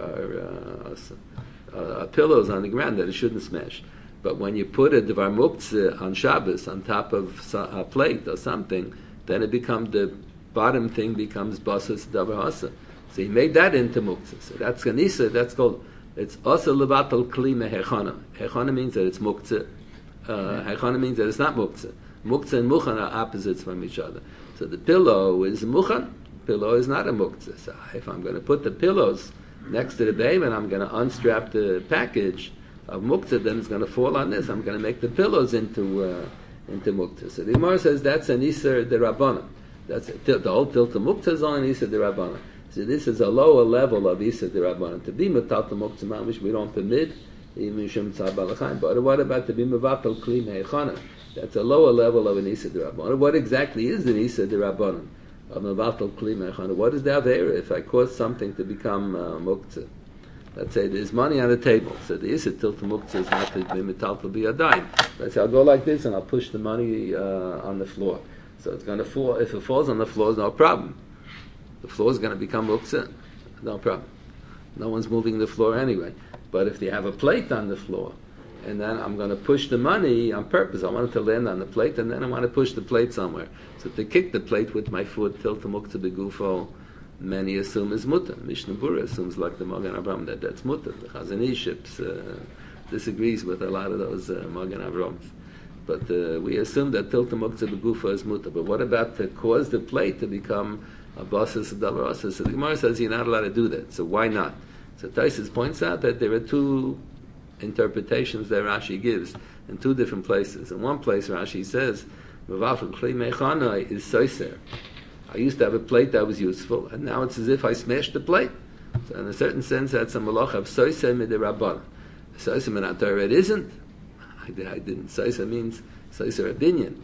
or uh, uh, pillows on the ground that it shouldn't smash. But when you put a devar muktzah on Shabbos on top of a plate or something, then it becomes the bottom thing becomes basas davar hasa. So he made that into muktzah. So that's ganisa. That's called it's asa levatal kli mehechana. Hechana means that it's muktzah. Uh, hechana means that it's not muktzah. Muktzah and muchan are opposites from each other. So the pillow is muchan. Pillow is not a muktzah. So if I'm going to put the pillows next to the baby and I'm going to unstrap the package of muktzah, then it's going to fall on this. I'm going to make the pillows into uh, into muktzah. So the Gemara says that's an iser derabbanan. That's it. The whole tilta muktzah is on iser derabbanan. So this is a lower level of iser derabbanan. To be metal muktzah mamish we don't permit even mishum tzar balachayim. But what about to be mevatel kli mehechana? That's a lower level of an iser derabbanan. What exactly is an iser derabbanan of mevatel kli mehechana? What is the avera if I cause something to become uh, muktzah? Let's say there's money on the table. So the Issa Tilta Muktzah is not to be metal to be a dime. Let's say I'll go like this and I'll push the money uh, on the floor. So it's going to fall. If it falls on the floor, no problem. The floor is going to become Muktzah. No problem. No one's moving the floor anyway. But if they have a plate on the floor, and then I'm going to push the money on purpose, I want it to land on the plate, and then I want to push the plate somewhere. So to kick the plate with my foot, Tilta Muktzah begufo, many assume is mutter. Mishnah Bura assumes like the Magen Avraham that that's mutter. The Chazon Ish uh, disagrees with a lot of those uh, Magen Avrahams. But uh, we assume that tilta muktzah begufa is mutter. But what about to cause the plate to become a basis of davar asa? So the Gemara says you're not allowed to do that. So why not? So Taisus points out that there are two interpretations that Rashi gives in two different places. In one place Rashi says, Mevafel kli mechana is soiser. I used to have a plate that was useful, and now it's as if I smashed the plate. So in a certain sense, that's a malach of soisa midirabban. Soisa minator it isn't. I, I didn't. Soisa means soisa rabinyan.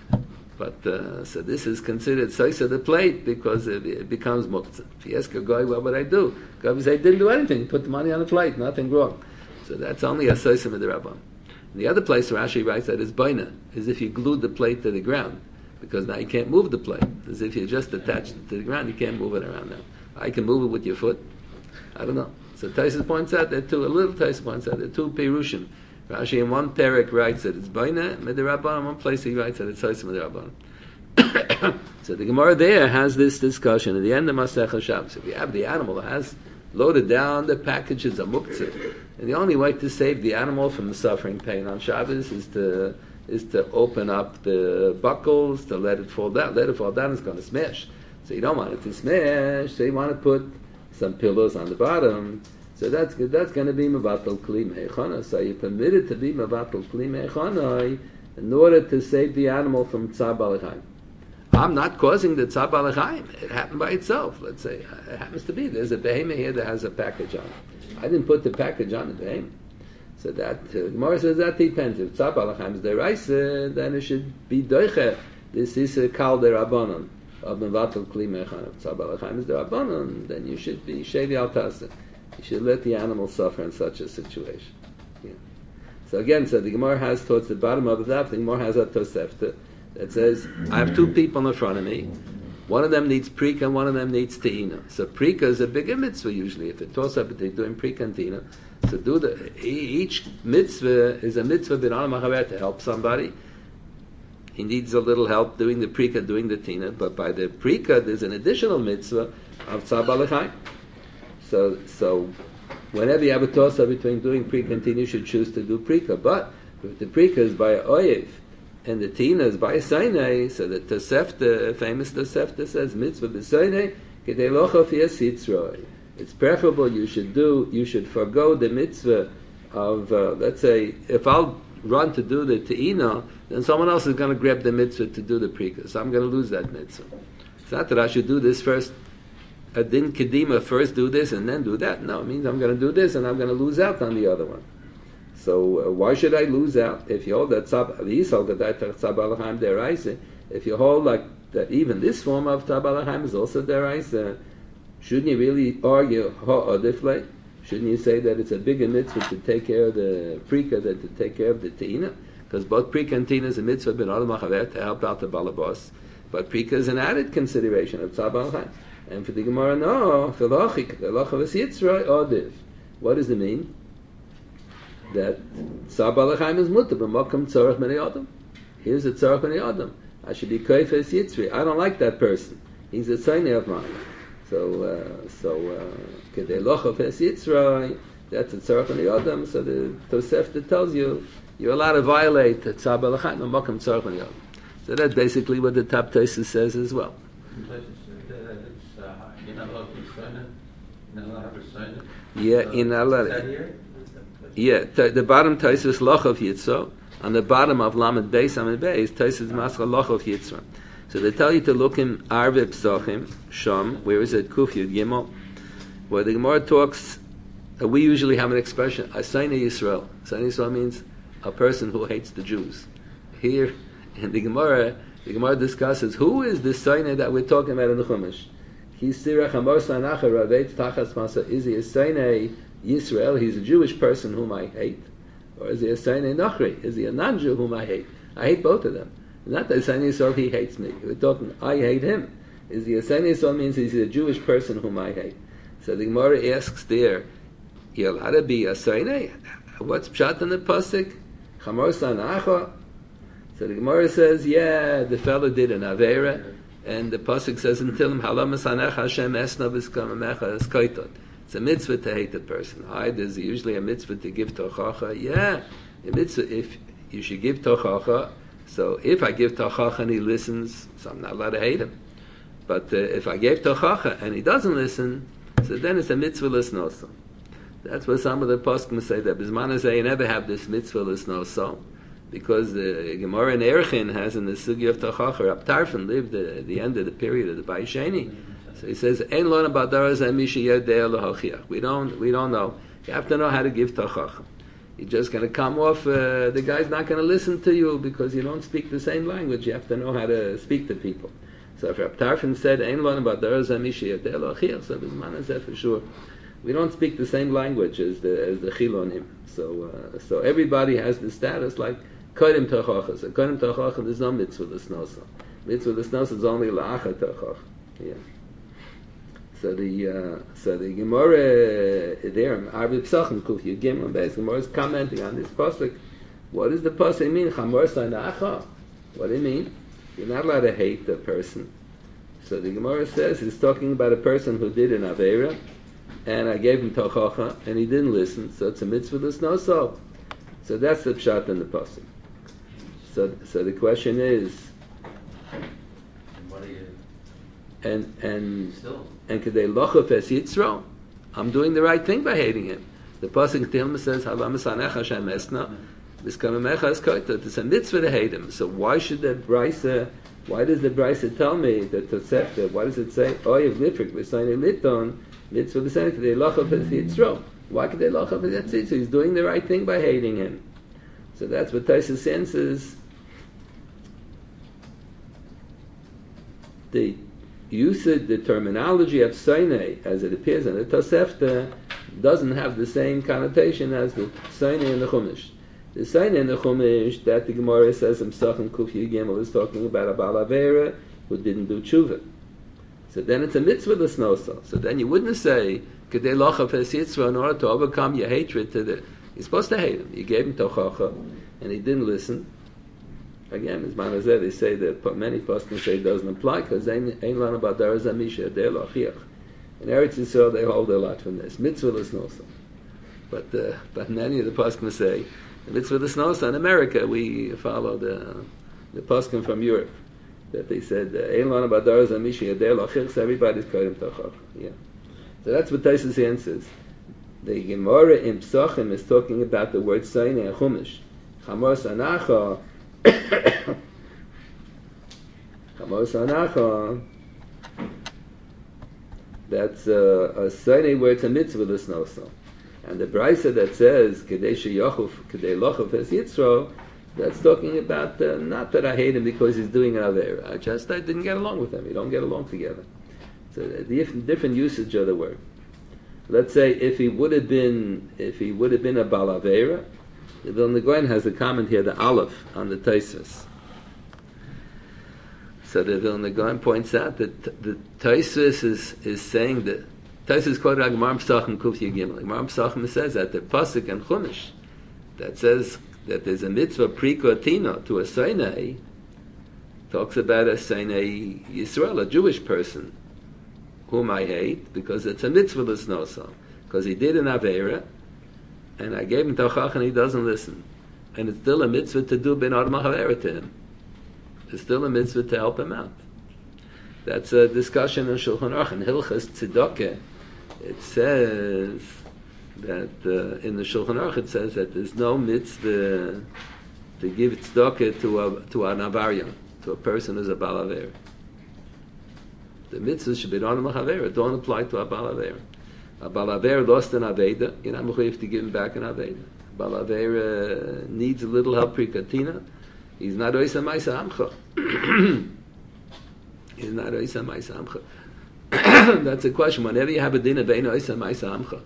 But uh, so this is considered soisa the plate because it, it becomes muktzah. If you ask a guy, what would I do? Guy would say, I didn't do anything. Put the money on the plate. Nothing wrong. So that's only a soisa midirabban. The other place Rashi writes that is baina, is if you glued the plate to the ground. Because now you can't move the plate. As if you just attached it to the ground, you can't move it around now. I can move it with your foot. I don't know. So Taisus points out that two, a little Taisus points out that two Perushim. Rashi in one parak writes that it's Baina Midirabban, in one place he writes that it's Taisus Midirabban. So the Gemara there has this discussion at the end of Masechah Shabbos. If you have the animal that has loaded down the packages of muktzah, and the only way to save the animal from the suffering pain on Shabbos is to is to open up the buckles, to let it fall down. Let it fall down, it's going to smash. So you don't want it to smash, so you want to put some pillows on the bottom. So that's that's going to be mevatel kli mechana. So you permit it to be mevatel kli mechana in order to save the animal from tzar balachayim. I'm not causing the tzar balachayim. It happened by itself. Let's say it happens to be there's a behemoth here that has a package on it. I didn't put the package on the behemoth. So that uh, Gemara says that depends. If tzar balachayim is deraisa, then it should be doiche. This is a kal derabanan of mevatel kli mechana. If tzar balachayim is derabanan, then you should be shevi al taseh. You should let the animal suffer in such a situation. Yeah. So again, so the Gemara has towards the bottom of the daf, the Gemara has a tosefta that says, I have two people in front of me. One of them needs prika and one of them needs teina. So prika is a bigger mitzvah usually. If it toss up, they're doing prika and teina. So do the each mitzvah is a mitzvah b'na'am hachaver to help somebody. He needs a little help doing the prika, doing the tina, but by the prika there's an additional mitzvah of tzar balachayim. So so whenever you have a toss up between doing prika and tina, you should choose to do prika. But if the prika is by oyev, and the tina is by Sinai, so the Tosefta, famous Tosefta says, mitzvah b'Sinai, kedei locha fias yitzroi. It's preferable you should do, you should forego the mitzvah of, uh, let's say, if I'll run to do the te'ina, then someone else is going to grab the mitzvah to do the prika, so I'm going to lose that mitzvah. It's not that I should do this first, adin kedima, first do this and then do that. No, it means I'm going to do this and I'm going to lose out on the other one. So uh, why should I lose out? If you hold that tzab, if you hold like that, even this form of tzab alachim is also deraisa, shouldn't you really argue ha'adiflay? Shouldn't you say that it's a bigger mitzvah to take care of the prika than to take care of the teina? Because both prika and teina is a mitzvah ben adam machaver to help out the balabos, but prika is an added consideration of tzab alachim. And for the Gemara, no, for the lachik, the lach of a sitzroi adif. What does it mean? That tzab alachim is mutter, but makam tzarech meni adam. Here's a tzarech meni adam. I should be koifes yitzri. I don't like that person. He's a tzayne of mine. So, uh, so kedei locha fes yitzroi. That's a tzarech meni adam. So the Tosefta tells you you're allowed to violate the tzab alachim and makam tzarech meni adam. So that's basically what the Top Tosfos says as well. Yeah, in Allah. Yeah, t- the bottom Tosfos loch of Yitzro, on the bottom of Lamed Beis Amid Beis, Tosfos Mascha loch of Yitzro. So they tell you to look in Arve Psochim, Shom, where is it, Kuf Yud Gimel, where the Gemara talks, uh, we usually have an expression, Asayne Yisrael. Asayne Yisrael means a person who hates the Jews. Here, in the Gemara, the Gemara discusses, who is the Sayne that we're talking about in the Chumash? Is he a Sayne Yisrael, he's a Jewish person whom I hate, or is he a Sayne Nachri? Is he a non-Jew whom I hate? I hate both of them. Not that Sayne Yisrael, he hates me. We're talking, I hate him. Is he a Sayne Yisrael means he's a Jewish person whom I hate. So the Gemara asks there, you're allowed to be a Sayne? What's pshat in the pasuk? Chamor Sanacha? So the Gemara says, yeah, the fellow did an Aveira, and the pasuk says, until him halam Sanecha Hashem esna v'skamamecha eskaitot. It's a mitzvah to hate the person. I, there's usually a mitzvah to give tochacha. Yeah, a mitzvah, if you should give tochacha, so if I give tochacha and he listens, so I'm not allowed to hate him. But uh, if I gave tochacha and he doesn't listen, so then it's a mitzvah listen also. That's what some of the poskim say, that Bismana say you never have this mitzvah listen also, because the Gemara in Erchin has in the sugi of tochacha, Rab Tarfon lived at the end of the period of the Bayis Sheni. So he says, "Ein lo nabadaras amisha yedei lahochiach." We don't, we don't know. You have to know how to give tochacha. You're just going to come off. Uh, the guy's not going to listen to you because you don't speak the same language. You have to know how to speak to people. So if Rab Tarfon said, "Ein lo nabadaras amisha yedei lahochiach," so the man is there for sure. We don't speak the same language as the as the Chilonim. So, uh, so everybody has the status like kodim tochacha. So kodim tochacha, there's no mitzvah l'snosa. Mitzvah l'snosa is only la'acha tochacha. Yeah. So the uh, so the Gemara uh, there, Arvi Psachim Kuf Yud Gimel Beis, Gemara is commenting on this pasuk. What does the pasuk mean? Chamor Sanacha. What do you mean? You're not allowed to hate the person. So the Gemara says it's talking about a person who did an aveira, and I gave him tochacha, and he didn't listen. So it's a mitzvah l'sno so. So that's the pshat in the pasuk. So so the question is, What are you and and. still? And kedei locha fes yitzro, I'm doing the right thing by hating him. The pasuk in Tehillim says, "Halam sanecha Hashem esna, v'skamamecha eskoitot." It's a mitzvah to hate him. So why should the brisa? Why does the brisa tell me that Tosefta? Why does it say, "Oyev lifrik v'sayne liton mitzvah v'sayne kedei locha fes yitzro"? Why kedei locha fes yitzro? He's doing the right thing by hating him. So that's what Tosfos senses. The usage, the terminology of Sinai, as it appears in the Tosefta, doesn't have the same connotation as the Sinai in the Chumash. The Sinai in the Chumash, that the Gemara says in Psachim Kuf Yud Gimel, is talking about a Baal Avera who didn't do tshuva. So then it's a mitzvah l'snosa. So then you wouldn't say, Kedei locha fes yitzra, in order to overcome your hatred to the... You're supposed to hate him. You gave him tochacha, and he didn't listen. Again, as Manazeh, they say that many poskim say it doesn't apply because ain't learn about daras amisha they're lachiach. In Eretz Yisrael, they hold a lot from this mitzvah l'snosa. But uh, but many of the poskim say the mitzvah l'snosa. In America, we follow the the poskim from Europe, that they said, Ein lana badar zamishi yadeh lachir, so everybody's kodim tachach. Yeah. So that's what Taisus answers. The Gemara in Psachim is talking about the word Sainei and Chumash. Chamos anacha, Chamos anacha, that's uh, a Sainei where it's a mitzvah l'snoso. And the Brisa that says, Kedei sheyochuf, Kedei lochuf es Yitzro, that's talking about, uh, not that I hate him because he's doing an Avera. I just I didn't get along with him. We don't get along together. So the different, different usage of the word. Let's say if he would have been, if he would have been a Bal Avera, the Vilna Gaon has a comment here, the Aleph on the Taisus. So the Vilna Gaon points out that the Taisus is is saying that Taisus quoted Gemara Pesachim Kuf Yigimel. Gemara Pesachim says that the pasuk and Chumash that says that there's a mitzvah pre-Kotina to a Sainei talks about a Sainei Yisrael, a Jewish person, whom I hate, because it's a mitzvah l'snoso, because he did an Aveira, and I gave him Tachach and he doesn't listen. And it's still a mitzvah to do Ben Adam HaAveira to him. It's still a mitzvah to help him out. That's a discussion in Shulchan Aruch. In Hilchas Tzedakah, it says that uh, in the Shulchan Aruch it says that there's no mitzvah to give tzedakah to a to an avarya, to a person who's a bal aver. The mitzvah should be on a machaver. Don't apply to a bal aver. A bal aver lost an aveda. You're not mechuyev to give him back an aveda. Bal aver uh, needs a little help pre-katina. He's not oisa ma'isa amcha. He's not oisa ma'isa amcha. That's a question. Whenever you have a din of ein oisa ma'isa amcha,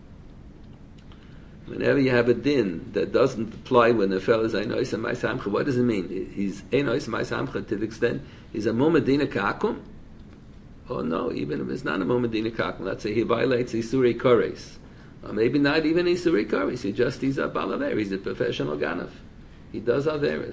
whenever you have a din that doesn't apply when the fellow is ein oisa ma'isa amcha, what does it mean? He's ein oisa ma'isa amcha to the extent he's a mumadina ka'akum? Oh no, even if it's not a mumadina ka'akum, let's say he violates Isurei Kores, or maybe not even Isurei Kores, he just he's a balaver, he's a professional ganav. He does averis.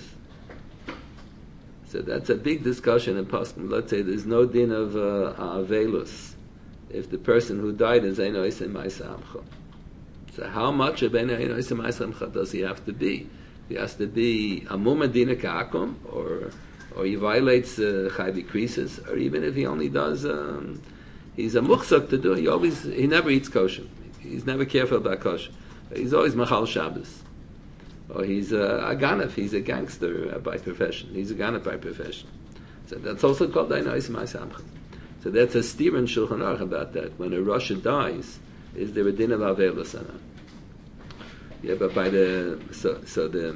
So that's a big discussion in Paskin. Let's say there's no din of uh, avelus if the person who died is ein oisa ma'isa amcha. So how much of ein oisa ma'isa amcha does he have to be? He has to be a mumadina ka'akum, or or he violates uh, chayvi creases, or even if he only does, um, he's a muchzak to do. He always he never eats kosher. He's never careful about kosher. He's always machal Shabbos. Or he's a, a ganav, he's a gangster uh, by profession. He's a ganav by profession. So that's also called ein oisa ma'isa amcha. So that's a steer in Shulchan Aruch about that. When a Rasha dies, is there a din of avelus on it? Yeah, but by the so so the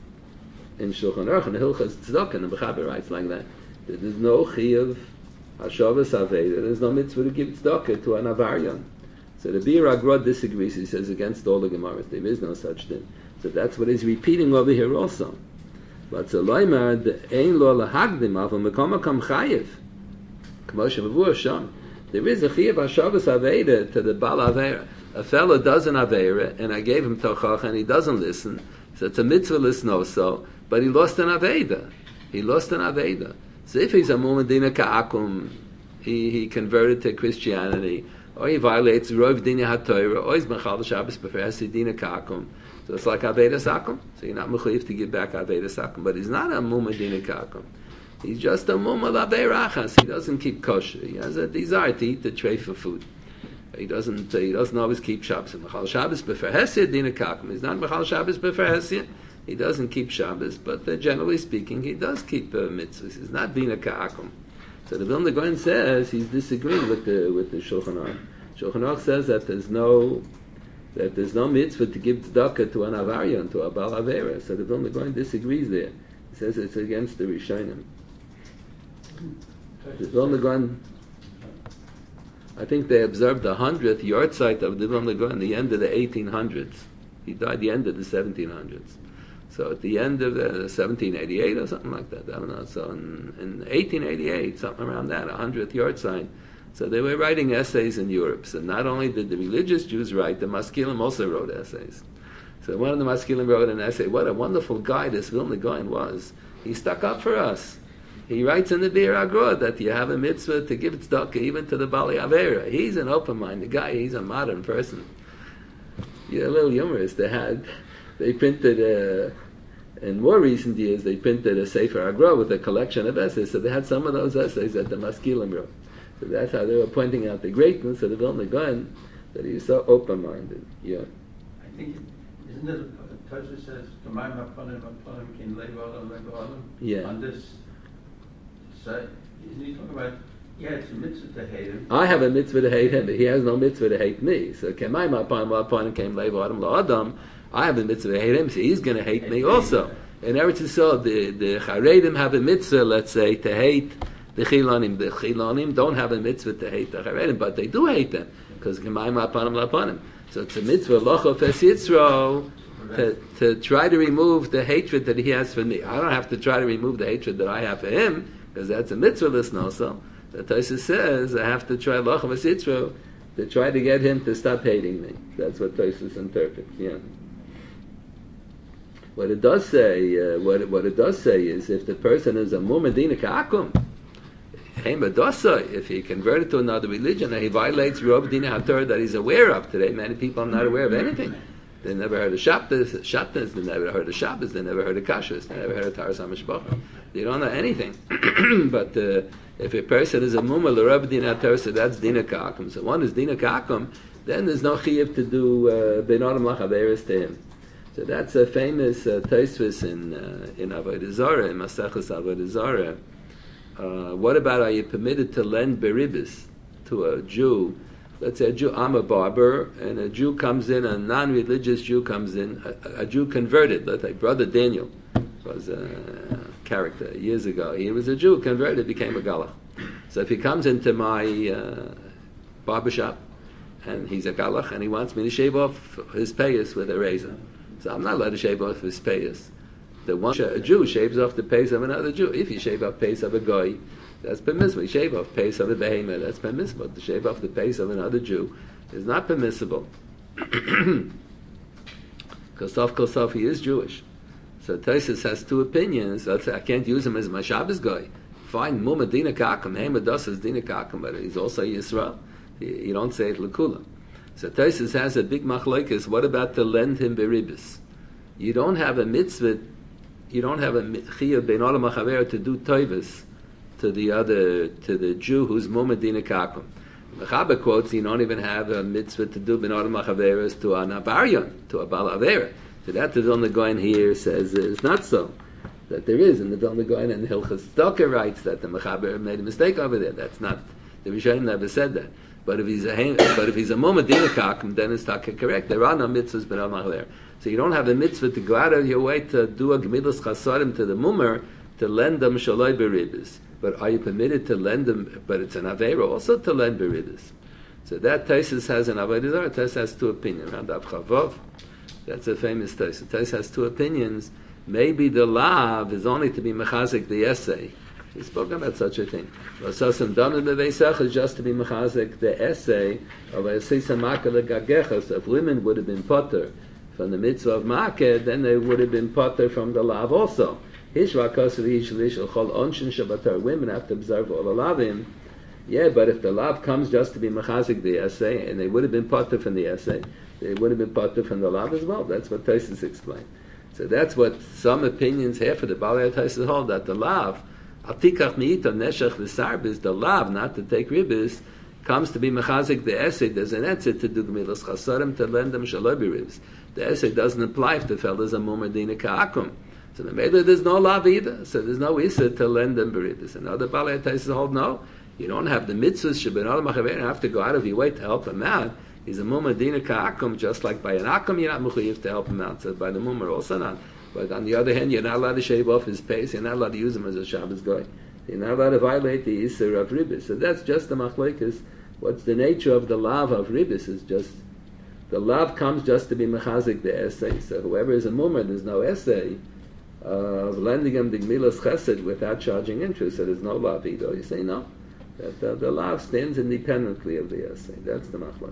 in Shulchan Aruch and the Hilchas Tzedakah and the Mechaber writes like that. There's no chiyuv hashavas aveda. There's no mitzvah to give tzedakah to an avaryan. So the Bir Agrod disagrees. He says against all the Gemaras there is no such thing. So that's what he's repeating over here also. But so loymar the ein lo lahagdim avam mekom kam chayiv. K'moshe Mavur Sham. There is a chiyuv hashavas aveda to the bal avera. A fellow does an avera, and I gave him tochach, and he doesn't listen. So it's a mitzvah l'snoso, but he lost an aveda. He lost an aveda. So if he's a mumadina ka'akum, he, he converted to Christianity, or he violates rov dina haTorah, or he's machal Shabbos b'fer hasidina ka'akum. So it's like aveda sakum. So you're not mechuyev to give back aveda sakum, but he's not a mumadina ka'akum. He's just a mumad averachas. He doesn't keep kosher. He has a desire to eat the tray for food. He doesn't. Uh, he doesn't always keep Shabbos. Machal Shabbos b'fer hesed dina ka'akum. He's not machal Shabbos b'fer hesed. He doesn't keep Shabbos, but uh, generally speaking, he does keep uh, mitzvahs. He's not dina ka'akum. So the Vilna Gaon says he's disagreeing with the with the Shulchan Aruch. Shulchan Aruch says that there's no that there's no mitzvah to give tzedakah to an avaryan, to a bal avera. So the Vilna Gaon disagrees there. He says it's against the Rishonim. The Vilna Gaon, I think they observed the hundredth yahrzeit of the Vilna Gaon, the end of the eighteen hundreds. He died the end of the seventeen hundreds. So at the end of the seventeen eighty-eight or something like that, I don't know. So in, in eighteen eighty-eight, something around that, a hundredth yahrzeit. So they were writing essays in Europe. So not only did the religious Jews write, the Maskilim also wrote essays. So one of the Maskilim wrote an essay. What a wonderful guy this Vilna Gaon was. He stuck up for us. He writes in the Bir Agrod that you have a mitzvah to give tzedakah even to the Bali Avera. He's an open-minded guy. He's a modern person. Yeah, a little humorous. They had, they printed a, In more recent years, they printed a Sefer Agra with a collection of essays, so they had some of those essays that the Maskilim wrote. So that's how they were pointing out the greatness of the Vilna Gaon, that he was so open-minded. Yeah. I think, it, isn't it, Tosha says, K'mayim haponim haponim kin le'vodim le'vodim? Yeah. On this, so, isn't he talking about, yeah, it's a mitzvah to hate him. I have a mitzvah to hate him, but he has no mitzvah to hate me. So, K'mayim haponim haponim kin le'vodim le'odam, I have a mitzvah to hate him, so he's going to hate me also. In Eretz Yisrael, the, the Charedim have a mitzvah, let's say, to hate the Chilonim. The Chilonim don't have a mitzvah to hate the Charedim, but they do hate them, because K'mayim haponim haponim. So it's a mitzvah, Lochof Es Yitzro, to, to try to remove the hatred that he has for me. I don't have to try to remove the hatred that I have for him, because that's a mitzvah list also. The Tosha says, I have to try Lochof Es Yitzro to try to get him to stop hating me. That's what Tosha interprets, yeah. What it does say, uh, what, it, what it does say is, if the person is a mumadina ka'akum, if he converted to another religion, and he violates Rov Dina HaTorah that he's aware of. Today, many people are not aware of anything. They never heard of Shabbos, Shabbos, they never heard of Shabbos, they never heard of Kashrus, they never heard of Taras HaMishpacha. They don't know anything. But uh, if a person is a mumma l'Rov Dina HaTorah, so that's Dina Ka'akum. So one is Dina Ka'akum, then there's no chiyuv to do Ben Adam Lachaveris to him. So that's a famous uh, Tosfos in uh, in Avodah Zarah, in Maseches Avodah Zarah. Uh, what about, are you permitted to lend beribis to a Jew? Let's say a Jew, I'm a barber, and a Jew comes in, a non-religious Jew comes in, a, a Jew converted, let's say Brother Daniel was a character years ago. He was a Jew, converted, became a Galach. So if he comes into my uh, barbershop, and he's a Galach, and he wants me to shave off his payas with a razor, so I'm not allowed to shave off his payas. The one a Jew shaves off the payas of another Jew. If you shave off payas of a goy, that's permissible. You shave off payas of a behemoth, that's permissible. To shave off the payas of another Jew is not permissible. Because Sof Kol Sof, he is Jewish. So Tosfos has two opinions. Let's say I can't use him as my Shabbos goy. Fine, Muma Dina Kakum, Hemados is Dina Kakum, but he's also Yisrael. You don't say it L'Kula. So Tosfos has a big machlokes. What about to lend him beribis? You don't have a mitzvah. You don't have a chiyuv bein olam hachaver to do toivus to the other, to the Jew who's mumadina kakum. Mechaber quotes, you don't even have a mitzvah to do bein olam hachaveres to an abaryon, to a bal avera. So that the Vilna Gaon here says it's not so. That there is, and the Vilna Gaon and Hilchas Tzedakah writes that the mechaber made a mistake over there. That's not, the Rishonim never said that. But if he's a but if he's a mumadina kakum, then it's taka correct. There are no mitzvahs bein olam hachaver. So you don't have a mitzvah to go out of your way to do a gemilas chasadim to the mummer to lend them shaloi beribis. But are you permitted to lend them? But it's an avera also to lend beribis. So that Tosfos has an avodah zarah. Tosfos has two opinions. Around Av Chavov, that's a famous Tosfos. Tosfos has two opinions. Maybe the lav is only to be mechazik the essay. He spoke about such a thing. Vasasam damim beveisach is just to be mechazik the essay of a sisam makal gagechas. If women would have been potter from the mitzvah of Makeh, then they would have been potter from the lav also. Hishva kosev hishlish chol onshin shabatar. Women have to observe all the lavim. Yeah, but if the lav comes just to be mechazik the essay, and they would have been potter from the essay, they would have been potter from the lav as well. That's what Tosfos explained. So that's what some opinions here for the Balei Tosfos hold, that the lav, atikach miita neshach v'sarbis, the lav, not to take ribis, comes to be mechazik the essay. There's an essay to do gemilas chasadim to lend them shaloi beribis. The essay doesn't apply if the fellows are mumadina ka'akum. So the maybe there's no lav either. So there's no issa to lend them beribis. Another Balei Tosfos hold, no, you don't have the mitzvahs sheben olam hachaver. You have to go out of your way to help him out. He's a mumadina ka'akum, just like by an akum you're not mechuyev to help him out. So by the mummer also not. But on the other hand, you're not allowed to shave off his pace. You're not allowed to use him as a Shabbos goy. You're not allowed to violate the issa of ribis. So that's just the machlokes. What's the nature of the lav of ribis is just, the lav comes just to be mechazik the essay. So whoever is a mummer, there's no essay of lending him the gemilas chesed without charging interest. So there's no lav either. You say no. That the, the lav stands independently of the essay. That's the machlokes.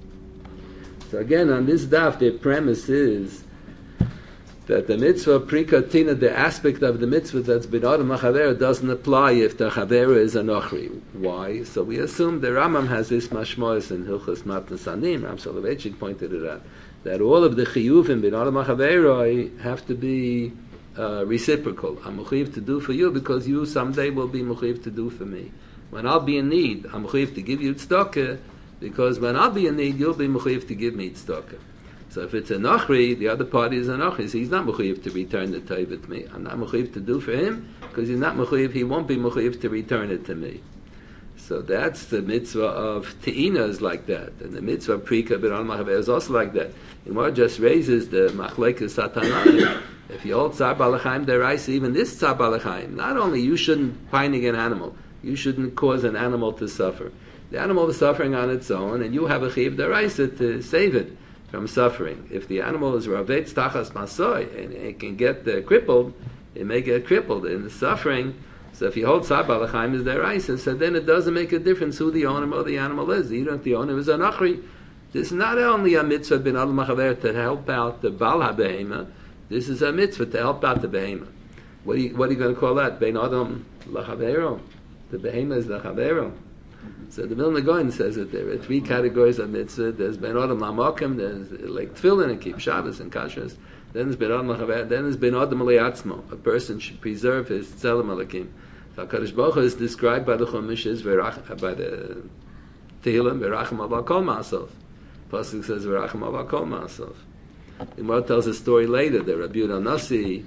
So again, on this daf, the premise is that the mitzvah prikatina, the aspect of the mitzvah that's bin adam machavera, doesn't apply if the chavera is an ochri. Why? So we assume the Rambam has this mashmois in Hilchos Matnas Anim. Ram Soloveitchik pointed it out, that all of the chiyuvim bin adam machavera have to be uh, reciprocal. I'm mechuyev to do for you because you someday will be mechuyev to do for me. When I'll be in need, I'm mechuyev to give you tzedakah because when I'll be in need, you'll be mechuyev to give me tzedakah. So if it's a nachri, the other party is a nachri, so he's not mechuyev to return the taiva to me. I'm not mechuyev to do for him because he's not mechuyev, he won't be mechuyev to return it to me. So that's the mitzvah of te'ina is like that, and the mitzvah of prika b'ron machaver is also like that. The Gemara just raises the machlekes satanachim. If you hold tzar balachayim deraisa, even this tzar balachayim, not only you shouldn't pining an animal, you shouldn't cause an animal to suffer. The animal is suffering on its own, and you have a chiv deraisa to save it from suffering. If the animal is ravetz tachas masoy and it can get uh, crippled, it may get crippled in the suffering. So if you hold tzar balachayim is deraisa, so then it doesn't make a difference who the owner of the animal is. Even if the owner is a nachri, this is not only a mitzvah bin adam machaver to help out the bal habehema. This is a mitzvah to help out the behema. What are you, what are you going to call that? Ben adam lachavero. The behema is lachavero. So the Vilna Gaon says that there are three categories of mitzvah. There's ben adam lamakim. There's like tefillin and keep Shabbos and kashrus. Then there's ben adam lachavero. Then there's ben adam liatzmo. A person should preserve his tzelem alakim. So Hakadosh Baruch Hu is described by the Chumash as by the Tehillim verachim al kol ma'asov. Pasuk says verachim al kol ma'asov. The Gemara tells a story later that Rabbi Yehuda Nasi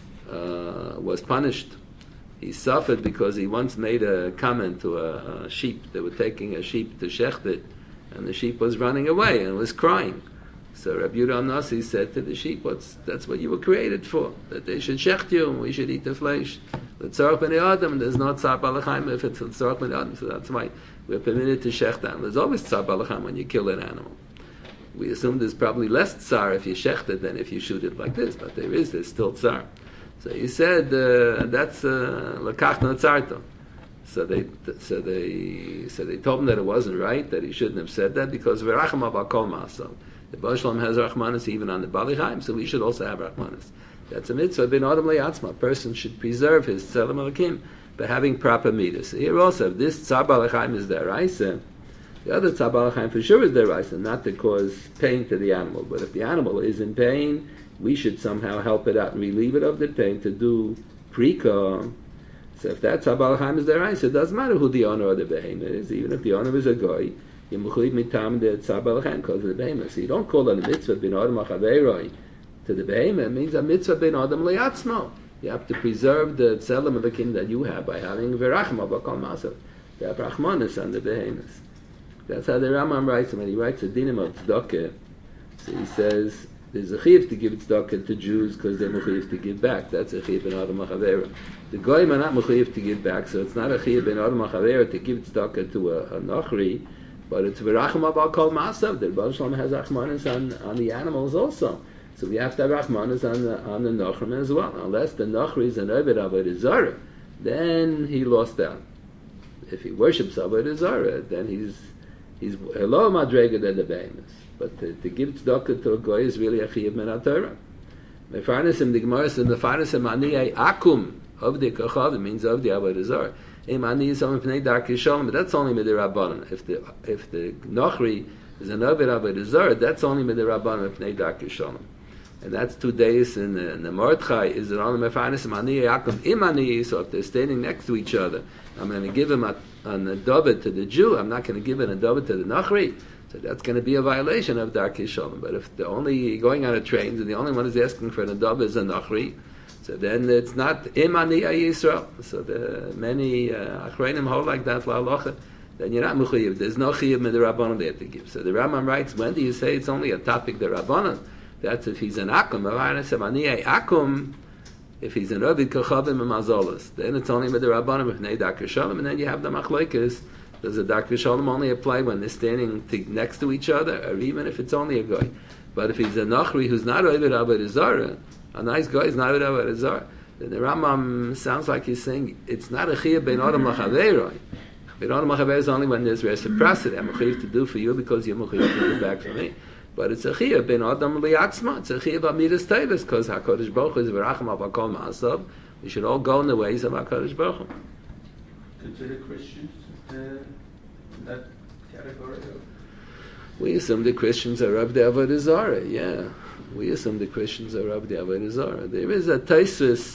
uh, was punished. He suffered because he once made a comment to a, a sheep. They were taking a sheep to shecht it, and the sheep was running away and was crying. So Rabbi Yehuda Nasi said to the sheep, "What's that's what you were created for? That they should shecht you, and we should eat the flesh. L'tzarech b'nei adam, there's no tzar balachayim if it's l'tzarech b'nei adam. So that's why we're permitted to shecht them. There's always tzar balachayim when you kill an animal. We assume there's probably less tsar if you shecht it than if you shoot it like this, but there is, there's still tsar. So he said, uh, that's lakach no tsarto. So they, so they, so they told him that it wasn't right, that he shouldn't have said that, because v'racham abal kol ma'asav. The Baal Shalom has rachmanis even on the Bali Chaim, so we should also have rachmanis. That's a mitzvah. Ben adam le'atzma. A person should preserve his tzelem alakim by having proper midas. So here also, if this tzar balachayim is deraisa, the other tzar balachayim for sure is deraisa, not to cause pain to the animal. But if the animal is in pain, we should somehow help it out and relieve it of the pain to do prika. So if that tzar balachayim is deraisa, it doesn't matter who the owner of the behemoth is. Even if the owner is a goy, you mechuyev mitam the tzar balachayim because of the behemoth. So you don't call it a mitzvah bin adam achaveiroi to the behemoth. It means a mitzvah bin adam le'atzmo. You have to preserve the tzelem of the king that you have by having verachma b'kol masav. You have rachmanis on the behemoth. That's how the Rambam writes. When he writes a dinim of tzedakah, so he says there's a chiyuv to give tzedakah to Jews because they're mechuyev to give back. That's a chiyuv ben adam machavera. The goyim are not mechuyev to give back, so it's not a chiyuv ben adam machavera to give tzedakah to a, a nachri, but it's verachma b'kol masav. The Baal Shalom has rachmanis on on the animals also. So we have to have rachmanis on the on the nachrim as well. Unless the nachri is an ovid avodah zarah, then he lost out. If he worships avodah zarah, then he's he's a lower madrega than the behemoths. But to, to give tzedakah to a goy is really a chiyuv min haTorah. Mefarnasim the Gemara says the farnasim aniyei akum of the kachav means of the avodah zarah. Im ani yisam pnei darkei shalom, but that's only midirabbanan. If the if the nachri is an ovid avodah zarah, that's only midirabbanan pnei darkei shalom. And that's two days in the, in the Mordechai is it on the Mefarnasim ani yakum im ani. So if they're standing next to each other, I'm going to give him a, an adobet to the Jew. I'm not going to give an adobet to the Nachri. So that's going to be a violation of Darkei Shalom. But if the only going on a train and the only one who's asking for an adobet is a Nachri, so then it's not im ani Yisrael. So the many uh, Achreinim hold like that la'alocha. Then you're not mechuyev. There's no chiyuv midrabanan they have to give. So the Rambam writes, when do you say it's only a topic derabanan? That's if he's an akum. akum. If he's an ovid kachavim and mazolas, then it's only with the rabbanim b'nei darkei shalom, and then you have the machlokes. Does the darkei shalom only apply when they're standing to, next to each other, or even if it's only a guy? But if he's a nachri who's not ovid avodah zarah, a nice guy is not ovid avodah zarah, then the Rambam sounds like he's saying it's not a chiyuv ben adam lachaveiroi. Ben adam lachaveiroi is only when there's reciprocity. I'm a chiyuv to do for you because you're a chiyuv to do back for me. But it's a chiyuv ben adam liatzma. It's a chiyuv amidas tevis because Hakadosh Baruch Hu is v'racham al kol ma'asav. We should all go in the ways of Hakadosh Baruch Hu. Consider Christians uh, in that category? We assume the Christians are of the Avodah Zarah. Yeah, we assume the Christians are of the Avodah Zarah. There is a Taisvis.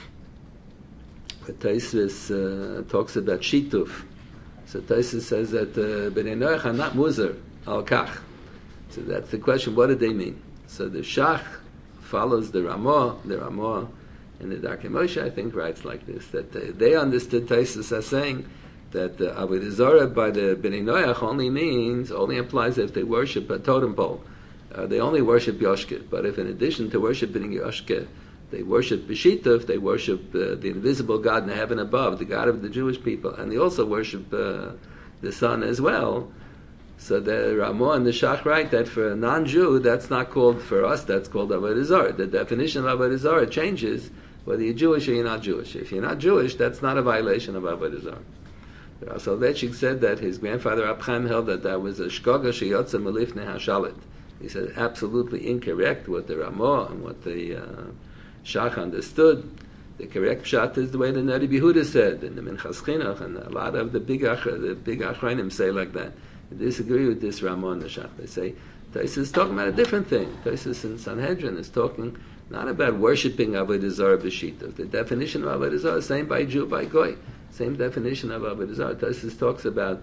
A Taisvis uh, talks about Shituf. So Taisvis says that uh, Bnei Noach are not Muzer al Kach. So that's the question. What did they mean? So the Shach follows the Ramah. The Ramah in the Darkei Moshe, I think, writes like this: that they, they understood Taisvis as saying that the Avodah Zarah by the Bnei Noach only means, only applies if they worship a totem pole. Uh, they only worship Yoshke. But if in addition to worshiping Yoshke, they worship B'shituf, they worship uh, the invisible God in heaven above, the God of the Jewish people, and they also worship uh, the sun as well. So the Ramah and the Shach write that for a non-Jew, that's not called, for us, that's called Avodah Zarah. The definition of Avodah Zarah changes whether you're Jewish or you're not Jewish. If you're not Jewish, that's not a violation of Avodah Zarah. Soloveitchik said that his grandfather Rab Chaim held that that was a shkoga sheyotza melifnei hashalit. He said absolutely incorrect what the Ramah and what the uh, Shach understood. The correct pshat is the way the Neri Yehuda said, and the Minchas Chinuch, and a lot of the big ach- the big Achronim say like that. They disagree with this Ramah and the Shach. They say Taisus is talking about a different thing. Taisus in Sanhedrin is talking not about worshipping Avodah Zarah b'shita. The definition of Avodah Zarah is same by Jew, by Goy. Same definition of Avodah Zarah. Taisus talks about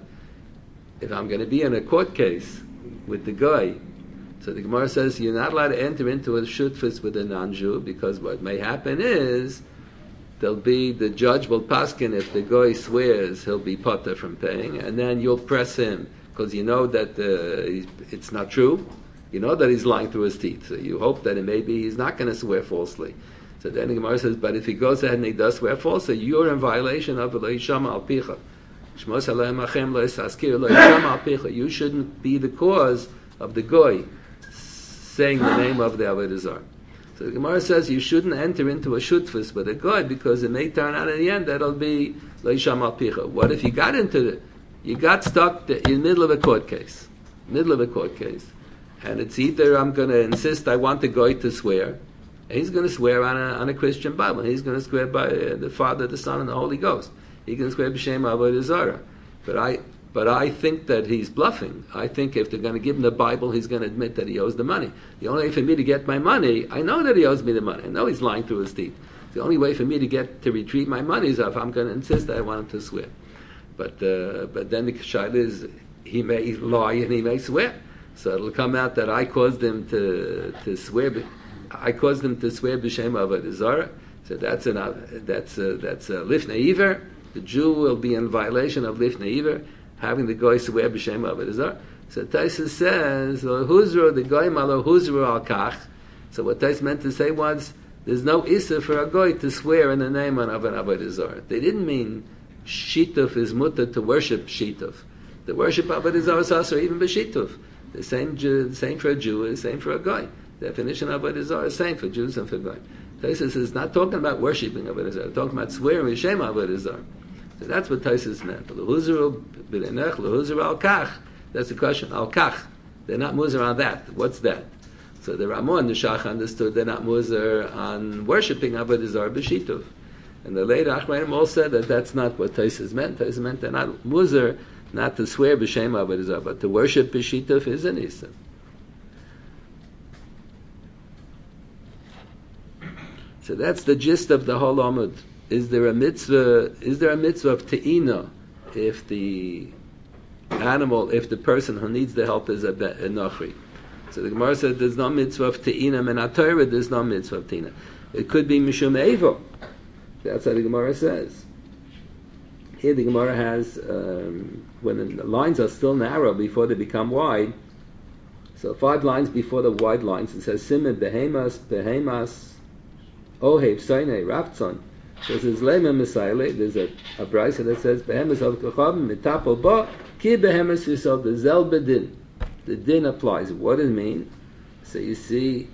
if I'm going to be in a court case with the guy. So the Gemara says you're not allowed to enter into a shutfus with a non-Jew, because what may happen is there'll be, the judge will paskin, if the guy swears, he'll be potter from paying, and then you'll press him because you know that uh, it's not true. You know that he's lying through his teeth. So you hope that maybe he's not going to swear falsely. So then the Gemara says, but if he goes ahead and he does swear falsely, you're in violation of lo yishama al picha. Shmos aleichem achem lo yisaskir lo yishama al picha. You shouldn't be the cause of the goy saying the name of the Avodah Zarah. So the Gemara says you shouldn't enter into a shutfus with a goy, because it may turn out in the end that'll be lo yishama al picha. What if you got into it? You got stuck in the middle of a court case. Middle of a court case. And it's either I'm going to insist I want the guy to swear, and he's going to swear on a, on a Christian Bible. He's going to swear by uh, the Father, the Son, and the Holy Ghost. He can swear b'shem Avodah Zarah. But I, but I think that he's bluffing. I think if they're going to give him the Bible, he's going to admit that he owes the money. The only way for me to get my money, I know that he owes me the money. I know he's lying through his teeth. The only way for me to get to retrieve my money is if I'm going to insist that I want him to swear. But uh, but then the shaila is he may lie and he may swear. So it'll come out that I caused him to to swear. I caused him to swear b'shem Avodah Zarah. So that's an that's a, that's a lifnei iver. The Jew will be in violation of lifnei iver, having the goy swear b'shem Avodah Zarah. So Taisus says, "Huzro the goy malo huzro al kach." So what Taisus meant to say was, there's no issa for a goy to swear in the name of an Avodah Zarah. They didn't mean shituf is mutter to worship shituf. The worship of Avodah Zarah is also even b'shituf. The same, the same for a Jew is the same for a guy. The definition of Avodah Zarah is the same for Jews and for guy. Taisus is not talking about worshiping Avodah Zarah. Talking about swearing b'shem Avodah Zarah. So that's what Taisus meant. L'huzru b'lenech, l'huzru al kach. That's the question. Al kach. They're not muzer on that. What's that? So the Ramah and the Shach understood they're not muzer on worshiping Avodah Zarah b'shituf. And the later Achronim all said that that's not what Taisus meant. Taisus meant they're not muzer, not to swear b'shem Avodah Zarah, but to worship b'shituf is an issa. So that's the gist of the whole Amud. Is there a mitzvah? Is there a mitzvah of te'ina if the animal, if the person who needs the help is a, a nochri? So the Gemara said there's no mitzvah of te'ina, and in Torah there's no mitzvah of te'ina. It could be mishum evo. That's what the Gemara says. Here the Gemara has, um, when the lines are still narrow before they become wide, so five lines before the wide lines, it says, Simid behemas, behemas, ohev, soinei, raptzon. So it says, Lema Mesaile, there's a, a brisa that says, behemas al kochabim, mitapol bo, ki behemas yisod, the zel bedin. The din applies. What does it mean? So you see,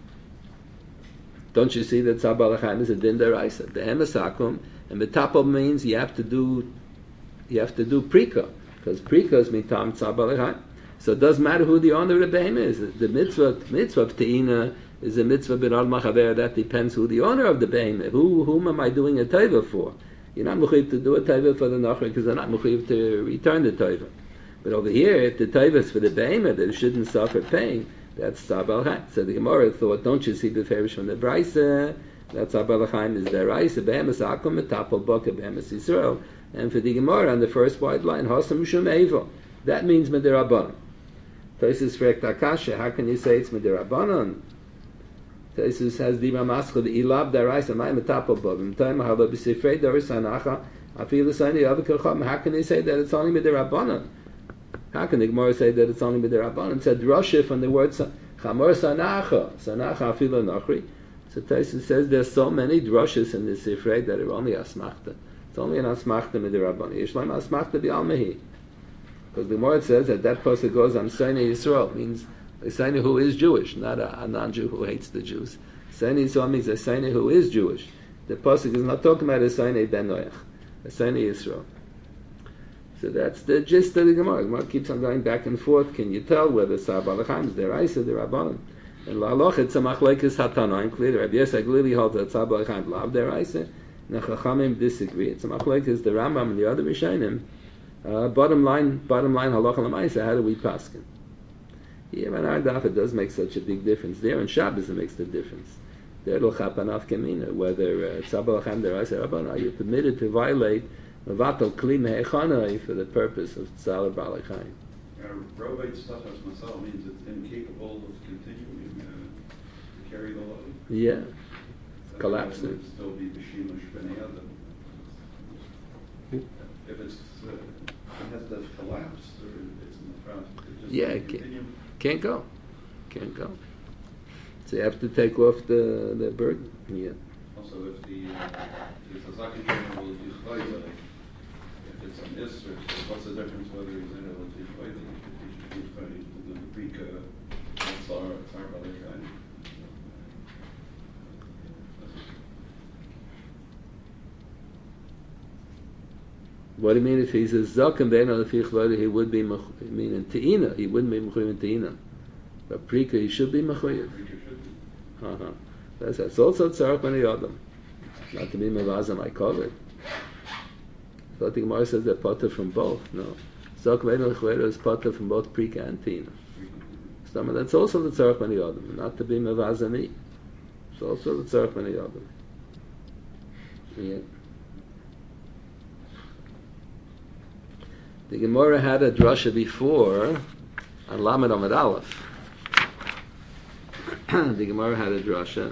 don't you see that Tzabal Chaim is a din deraisa? The hemasakum, and metapel means you have to do, you have to do prika, because prika is mitam Tzabal Chaim. So it doesn't matter who the owner of the behemoth is. The mitzvah, mitzvah of teina is a mitzvah b'nal machaber. That depends who the owner of the behemoth. Who, whom am I doing a teva for? You're not mechuyev to do a teva for the nachri because they're not mechuyev to return the teva. But over here, if the taivas for the behemoth that it shouldn't suffer pain, that's tzar balachayim. So the Gemara thought, don't you see the farish from the brisa? That's tzar balachayim is deraisa. Behemoth akum metapel baka behemoth Yisrael. And for the Gemara on the first wide line, hasam mishum evo. That means medirabanan. Tosis frekt akasha. How can you say it's medirabanan? Tosis has dima maskal the ilab deraisa may metapel baka. Time halo b'sifrei derisanacha. I feel the sign of the How can they say that it's only medirabanan? How can the Gemara say that it's only midirabanan? It's a drasha from the word chamor sanacha, sanacha afilu nachri. So Taisus says there's so many drashas in this sifrei that are only asmachta. It's only an asmachta midirabanan. Yishleim asmachta bi'almehi. Because the Gemara says that that person goes on Seinei Yisrael, means a Seinei who is Jewish, not a, a non-Jew who hates the Jews. Seinei Yisrael means a Seinei who is Jewish. The pasuk is not talking about a Seinei ben Noach, a Seinei Yisrael. So that's the gist of the Gemara. The Gemara keeps on going back and forth. Can you tell whether Sar Balachayim is deraisa, derabbanan? And la'aloch it's a machlekes hatanoim. Clearly, Rabbi Yosef clearly holds that Sar Balachayim lav deraisa. And the Chachamim disagree. It's a machlekes the Rambam and the other Rishonim. Uh, bottom line, bottom line halacha l'maisa. How do we paskin? Here in our daf it does make such a big difference. There in Shabbos it makes the difference. There lo chapanaf kamina. Whether Sar Balachayim deraisa derabbanan, are you permitted to violate Mevatel kli mehechanai for the purpose of tzar balachayim? Roveit stachas masal means it's incapable of continuing uh, to carry the load. Yeah, So collapsing. It would still be b'shimush b'nei adam. If it's uh, it has to collapse or it's in the front, it just Yeah, can't can't, continue. can't go, can't go. So you have to take off the the burden. Yeah. Also, if the uh, if the zaken will use flight, if it's on this, or what's the difference whether he's in a relative flight, he should use flight to the Brika, that's our, it's our other kind. What do you mean if he's a zaken ben al fichvada? He would be mech- I mean in teina. He wouldn't be mechuyev in teina. But prika he should be mechuyev. Brika should be. Uh-huh. That's, that's also tzarech b'nei adam. Not to be mevazam I call it. So I think Gemara says they're potter from both. No. Zaken ben al fichvada is potter from both prika and teina. So that's also the tzarech b'nei adam. Not to be mevazami. It's also the tzarech b'nei adam. Yeah. The Gemara had a drasha before on Lamed Amud Aleph. The Gemara had a drasha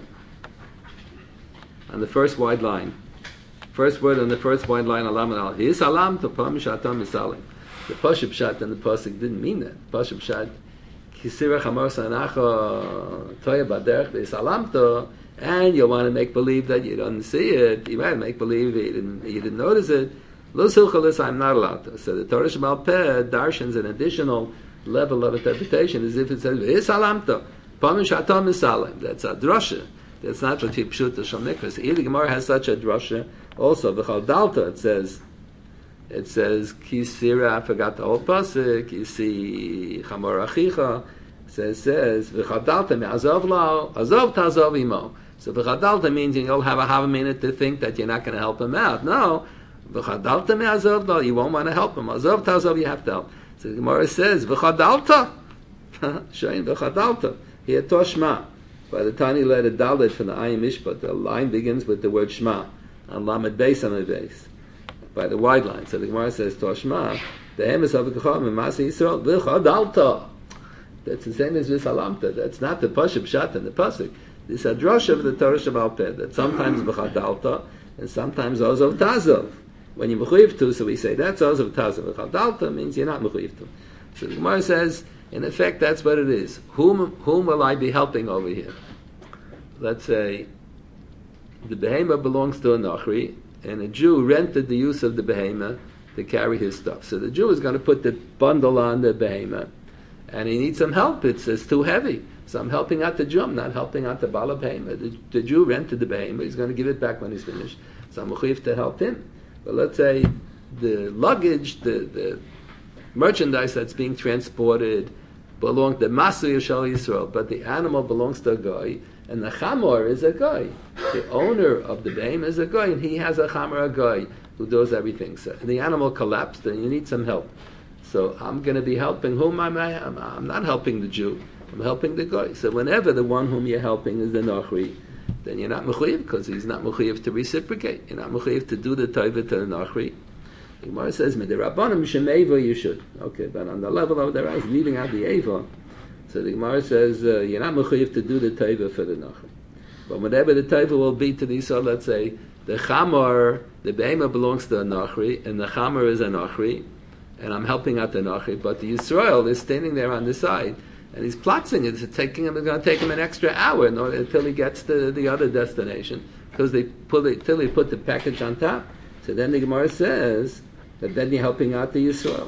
on the first wide line. First word on the first wide line on Lamed Aleph. He salam to pam shatam misalim. The pashup shat and the pasuk didn't mean that. Pashup shat kisira chamor sanacha toya baderech be salam to, and you want to make believe that you don't see it. You might make believe you didn't you didn't notice it. Lo silchalis, I'm not allowed to. So the Torah Shemal Peh darshans an additional level of interpretation as if it says v'yisalamto pamin shatam misalim. That's a drasha. That's not what pshuta shal mikras. Here the Gemara has such a drasha. Also v'chal dalta it says it says kisira. I forgot the whole pasuk. You see chamor achicha. It says says v'chal dalta me'azov lao azov tazov imo. So v'chal dalta means you'll have a half a minute to think that you're not going to help him out. No. V'chadalta me'azov, you won't want to help him. Azov ta'azov, you have to help. So the Gemara says, v'chadalta. Shayin, v'chadalta. Here, toshma. By the time he let a dalit from the ayim mishpat, the line begins with the word shma. On lamed beis, on the beis. By the wide line. So the Gemara says, toshma. The emes of the kacham, and masi Yisrael, v'chadalta. That's the same as v'salamta. That's not the pashup shat and the pasuk. This is a drush of the Torah Shemal Peh, that sometimes v'chadalta, and sometimes azov ta'azov. When you're mechuyev to, so we say that's also tazav. Chadalta means you're not mechuyev to. So the Gemara says, in effect, that's what it is. Whom whom will I be helping over here? Let's say the behema belongs to a nachri, and a Jew rented the use of the behema to carry his stuff. So the Jew is going to put the bundle on the behema, and he needs some help. It's, it's too heavy. So I'm helping out the Jew, I'm not helping out the bala behema. The, the Jew rented the behema, he's going to give it back when he's finished. So I'm mechuyev to help him. But let's say the luggage, the, the merchandise that's being transported belongs to Masu Yishal Yisrael, but the animal belongs to a guy, and the chamor is a guy. The owner of the behem is a guy, and he has a chamor, a guy, who does everything. So the animal collapsed, and you need some help. So I'm going to be helping whom am I? I'm, I'm not helping the Jew. I'm helping the guy. So whenever the one whom you're helping is the Nachri, then you're not mechuyev because he's not mechuyev to reciprocate. You're not mechuyev to do the taiva to the Nachri. The Gemara says, "Midirabbanim shemeva you should." Okay, but on the level of the right, leaving out the eva. So the Gemara says uh, you're not mechuyev to do the taiva for the Nachri. But whatever the taiva will be to the, so let's say the chamar, the be'ema belongs to a Nachri, and the chamar is a Nachri, and I'm helping out the Nachri, but the Yisrael is standing there on the side. And he's plotzing it. It's taking him. It's going to take him an extra hour in order, until he gets to the other destination, because they put it till he put the package on top. So then the Gemara says that then you're helping out the Yisrael.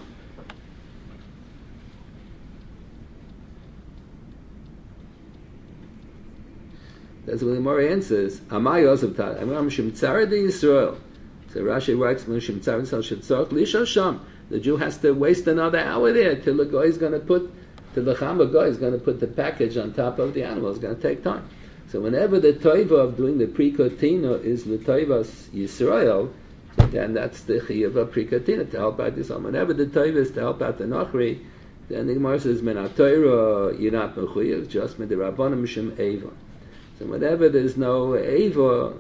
That's what the Gemara answers. Amay Yosef Tad. Amay Shimtzara the Yisrael. So Rashi writes, Shimtzara Shimtzara Lisha Sham. The Jew has to waste another hour there till the guy is going to put. To the Chama guy is going to put the package on top of the animal. It's going to take time. So whenever the toiva of doing the prikotina is the toivas Yisrael, then that's the chiyuv of prikotina to help out this one. Whenever the toiva is to help out the Nachri, then the Gemara says, "Men atoira you're not mechuyev, just midirabbanim mishum eva." So whenever there's no eva,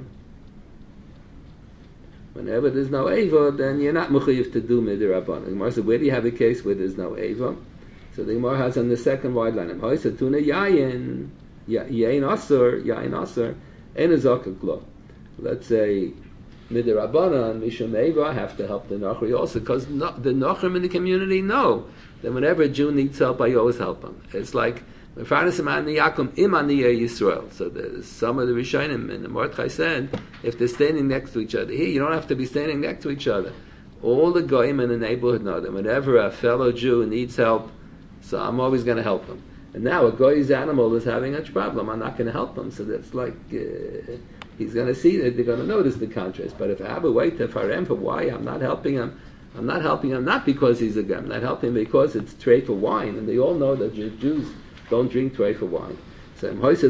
whenever there's no eva, then you're not mechuyev to do midirabbanim. The Gemara says, where do you have a case where there's no eva? So the Gemara has on the second wide line, Hoysatuna yayin, yayin asur, yayin asur, enazaka glo. Let's say midirabbanan mishum eva, I have to help the Nachri also, because the Nachrim in the community know that whenever a Jew needs help, I always help him. It's like Yisrael. So there's some of the Rishonim and the Mordechai said, if they're standing next to each other, here you don't have to be standing next to each other. All the goyim in the neighborhood know that whenever a fellow Jew needs help, so I'm always going to help him. And now a goy's animal is having a problem. I'm not going to help him. So that's like uh, he's going to see that they're going to notice the contrast. But if I have a way to farem for why I'm not helping him, I'm not helping him not because he's a guy. I'm not helping him because it's trade for wine, and they all know that Jews don't drink trade for wine. So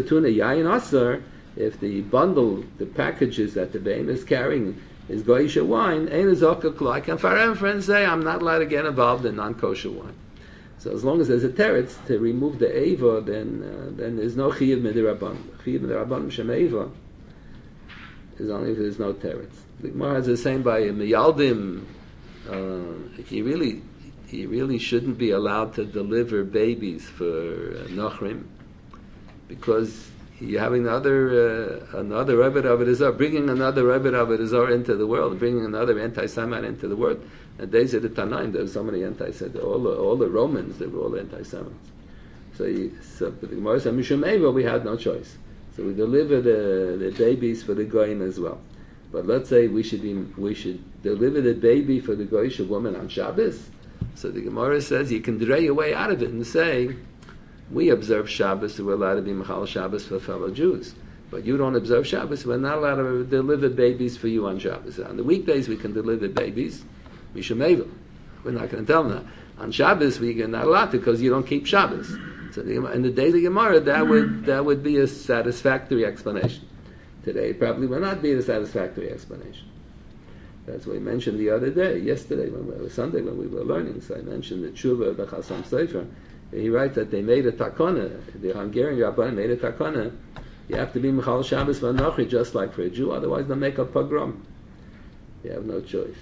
if the bundle, the packages that the behem is carrying is goyish wine, I can farem for and say I'm not allowed to get involved in non-kosher wine. So as long as there's a teretz to remove the eva, then uh, then there's no chiyuv midirabban. Chiyuv midirabban shem eva is only if there's no teretz. The Gemara has the same by miyaldim. Uh, he really he really shouldn't be allowed to deliver babies for uh, nachrim, because you're having another uh, another Rebbe Avodah, bringing another Rebbe Avodah into the world, bringing another anti-Semite into the world. And days of the Tanaim, there were so many anti-Semites. All the, all the Romans, they were all anti-Semites. So, you, so the Gemara said, Mishum Eva, we had no choice. So we deliver the, the babies for the goyim as well. But let's say we should be, we should deliver the baby for the goyish woman on Shabbos. So the Gemara says you can dray your way out of it and say, we observe Shabbos, so we're allowed to be Mechal Shabbos for fellow Jews. But you don't observe Shabbos, we're not allowed to deliver babies for you on Shabbos. On the weekdays we can deliver babies. Mishum Eva. We're not going to tell them that. On Shabbos, we're not allowed to because you don't keep Shabbos. So the, in the day of the Gemara, that would that would be a satisfactory explanation. Today, it probably will not be a satisfactory explanation. That's what we mentioned the other day, yesterday, when we, or Sunday, when we were learning. So I mentioned the Tshuva of the Chasam Sofer. He writes that they made a takana, the Hungarian Rabbanim made a takana. You have to be Mechal Shabbos V'Nochi, just like for a Jew, otherwise they'll make a pogrom. You have no choice.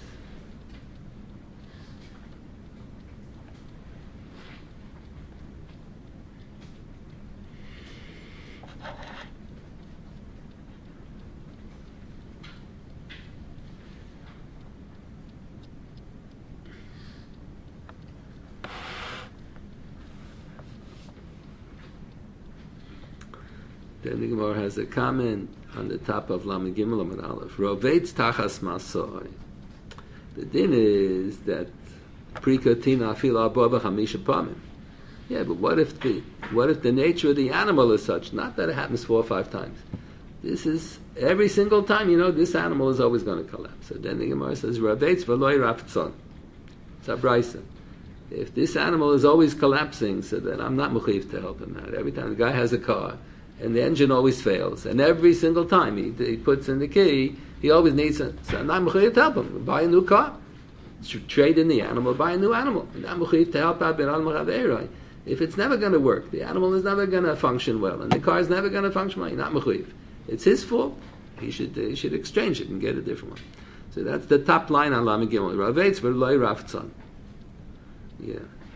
Then the Gemara has a comment on the top of Lamed Gimel Amud Aleph. Rovetz tachas masoi. The din is that prikotina afil arba b'chamisha pamim. Yeah, but what if the what if the nature of the animal is such? Not that it happens four or five times. This is every single time. You know, this animal is always going to collapse. So then the Gemara says, Rovetz v'loi raftzon. It's a brisa. If this animal is always collapsing, so then I'm not mechuyev to help him out. Every time the guy has a car, and the engine always fails, and every single time he, he puts in the key, he always needs it. So I'm not mechuyev to help him. Buy a new car. trade in the animal, buy a new animal. And I'm mechuyev to help out ben al machaveroi. If it's never going to work, the animal is never going to function well, and the car is never going to function well, you're not mechuyev. It's his fault. He should he should exchange it and get a different one. So that's the top line on Lamed Gimel. Ravetz v'loi raftzon. Yeah.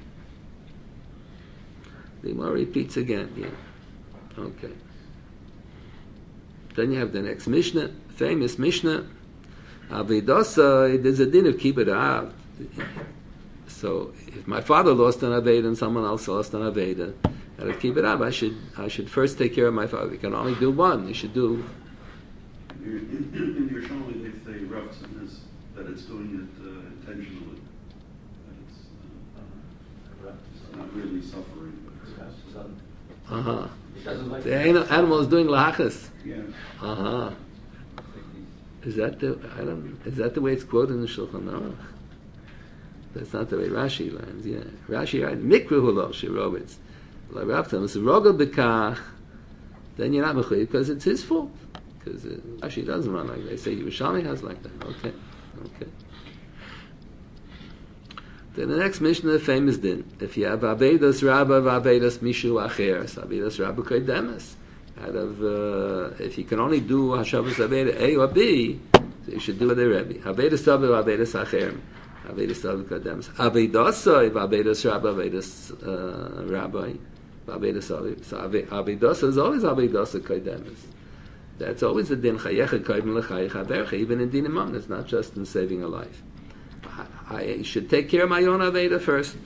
The Gemara repeats again. Yeah. Okay. Then you have the next Mishnah, famous Mishnah. Avedasa, there's a din of kibbud av. So if my father lost an Aveda and someone else lost an Aveda, out of kibbud av, I should I should first take care of my father. We can only do one. You should do. In, in, in your Shomli, they say Ravtson is that it's doing it uh, intentionally. That it's, uh, it's not really suffering. Uh huh. Like the animal is doing lahachas. Yeah. Uh huh. Is that the I don't is that the way it's quoted in the Shulchan Aruch? That's not the way Rashi learns. Yeah, Rashi writes mikra hulo shirobitz. Like Ravtson, it's a rogel bekach. Then you're not mechuyev because it's his fault. Because uh, Rashi doesn't run like that. They say Yerushalmi has like that. Okay, okay. Then the next Mishnah, the famous din. If you have Avedas Rabba, Avedas Mishu Acher, so Avedas Rabba Kodemus. Out of, uh, if you can only do Hashavas Aveda A or B, so you should do it a Rebbe. Avedas Rabba, Avedas Acher, Avedas Rabba Kodemus. Avedasa, Avedas Rabba, Avedas uh, Rabbi, Avedas Avi. So Avedasa is always Avedasa Kodemus. That's always the din Chayecha Kodim L'Chayich Avercha, even in Din Imam. It's not just in saving a life. I should take care of my own Aveda first.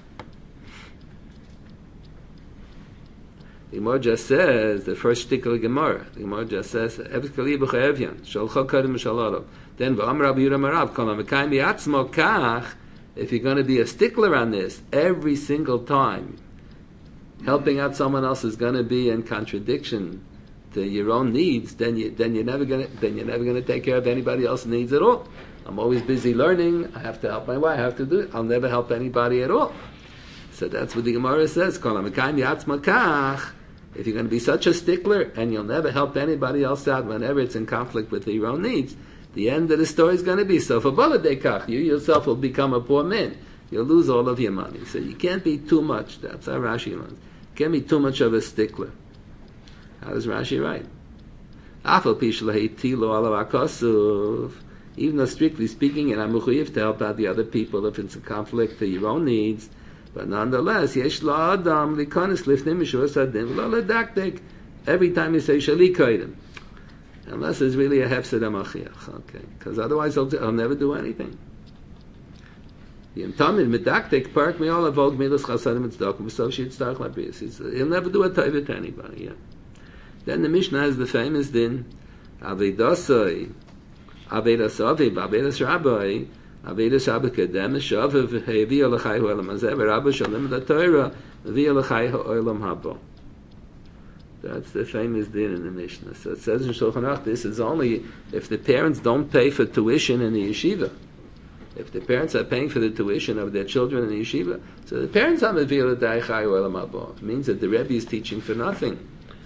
The Gemara just says, the first shtickle of Gemara, the Gemara just says, Eved Kali B'Chayevyan, Shalcha Kodim Shalalav. Then, V'am Rabbi Yehuda Marav, Kol HaMekayim B'Atzmo Kach, if you're going to be a stickler on this, every single time, helping out someone else is going to be in contradiction to your own needs, then you then you're never going to then you're never going to take care of anybody else's needs at all. I'm always busy learning. I have to help my wife. I have to do it. I'll never help anybody at all. So that's what the Gemara says. If you're going to be such a stickler and you'll never help anybody else out whenever it's in conflict with your own needs, the end of the story is going to be so. For you yourself will become a poor man. You'll lose all of your money. So you can't be too much. That's how Rashi learns. You can't be too much of a stickler. How does Rashi write? Even though strictly speaking, and I'm mechuyev to help out the other people if it's a conflict to your own needs, but nonetheless, yesh la'adam likonis lifnim mishur sadim v'lo every time you say shali kodim, unless it's really a hefsed amachiach, okay? Because otherwise, I'll, I'll never do anything. He'll never do a taiva to anybody. Yeah. Then the Mishnah has the famous din avedasai. Avedas Aviv, Avedas Rabbi, Avedas Rabbi Kedem, Shaviv, Hevi Alachai Olam Hazeh, Rabbi Shalom the Torah, Hevi Alachai Olam Haba. That's the famous din in the Mishnah. So it says in Shulchan Aruch, this is only if the parents don't pay for tuition in the yeshiva. If the parents are paying for the tuition of their children in the yeshiva, so the parents are Hevi Alachai Olam Haba. It means that the Rebbe is teaching for nothing.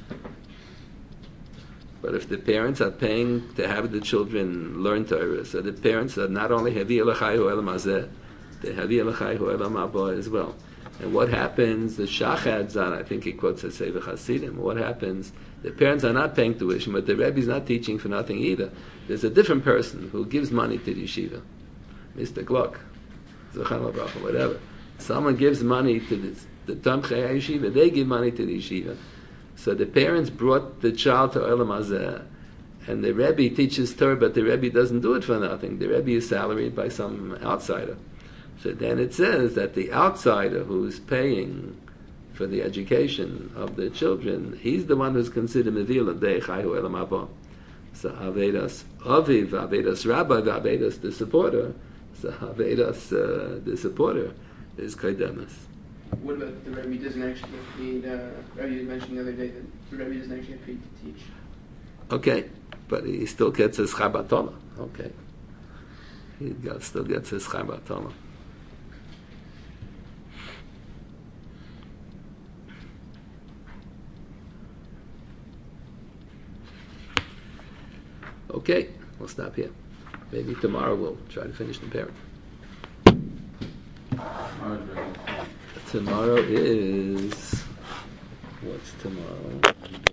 But if the parents are paying to have the children learn Torah, so the parents are not only Hevi Elachai Olam Hazeh, they Hevi Elachai Olam Haba as well. And what happens, the Shachad Zan, I think he quotes a Sefer Hasidim, what happens, the parents are not paying tuition, but the Rebbe is not teaching for nothing either. There's a different person who gives money to the yeshiva. Mister Gluck, Zochan Labracha, whatever. Someone gives money to the, the Tamchei Yeshiva, they give money to the yeshiva. So the parents brought the child to Olam Hazeh, and the Rebbe teaches Torah, but the Rebbe doesn't do it for nothing. The Rebbe is salaried by some outsider. So then it says that the outsider who's paying for the education of the children, he's the one who's considered Mevila Dei Chayu Olam Haba. So Avedas Aviv, Avedas Rabbi, Avedas the supporter. So Avedas uh, the supporter is Kodemus. What about the Rebbe doesn't actually get paid? Uh, Rebbe mentioned the other day that the Rebbe doesn't actually get paid to teach. Okay, but he still gets his Chai Torah. Okay, he got, still gets his Chai Torah. Okay, we'll stop here. Maybe tomorrow we'll try to finish the parent. Tomorrow's regular. Tomorrow is, what's tomorrow?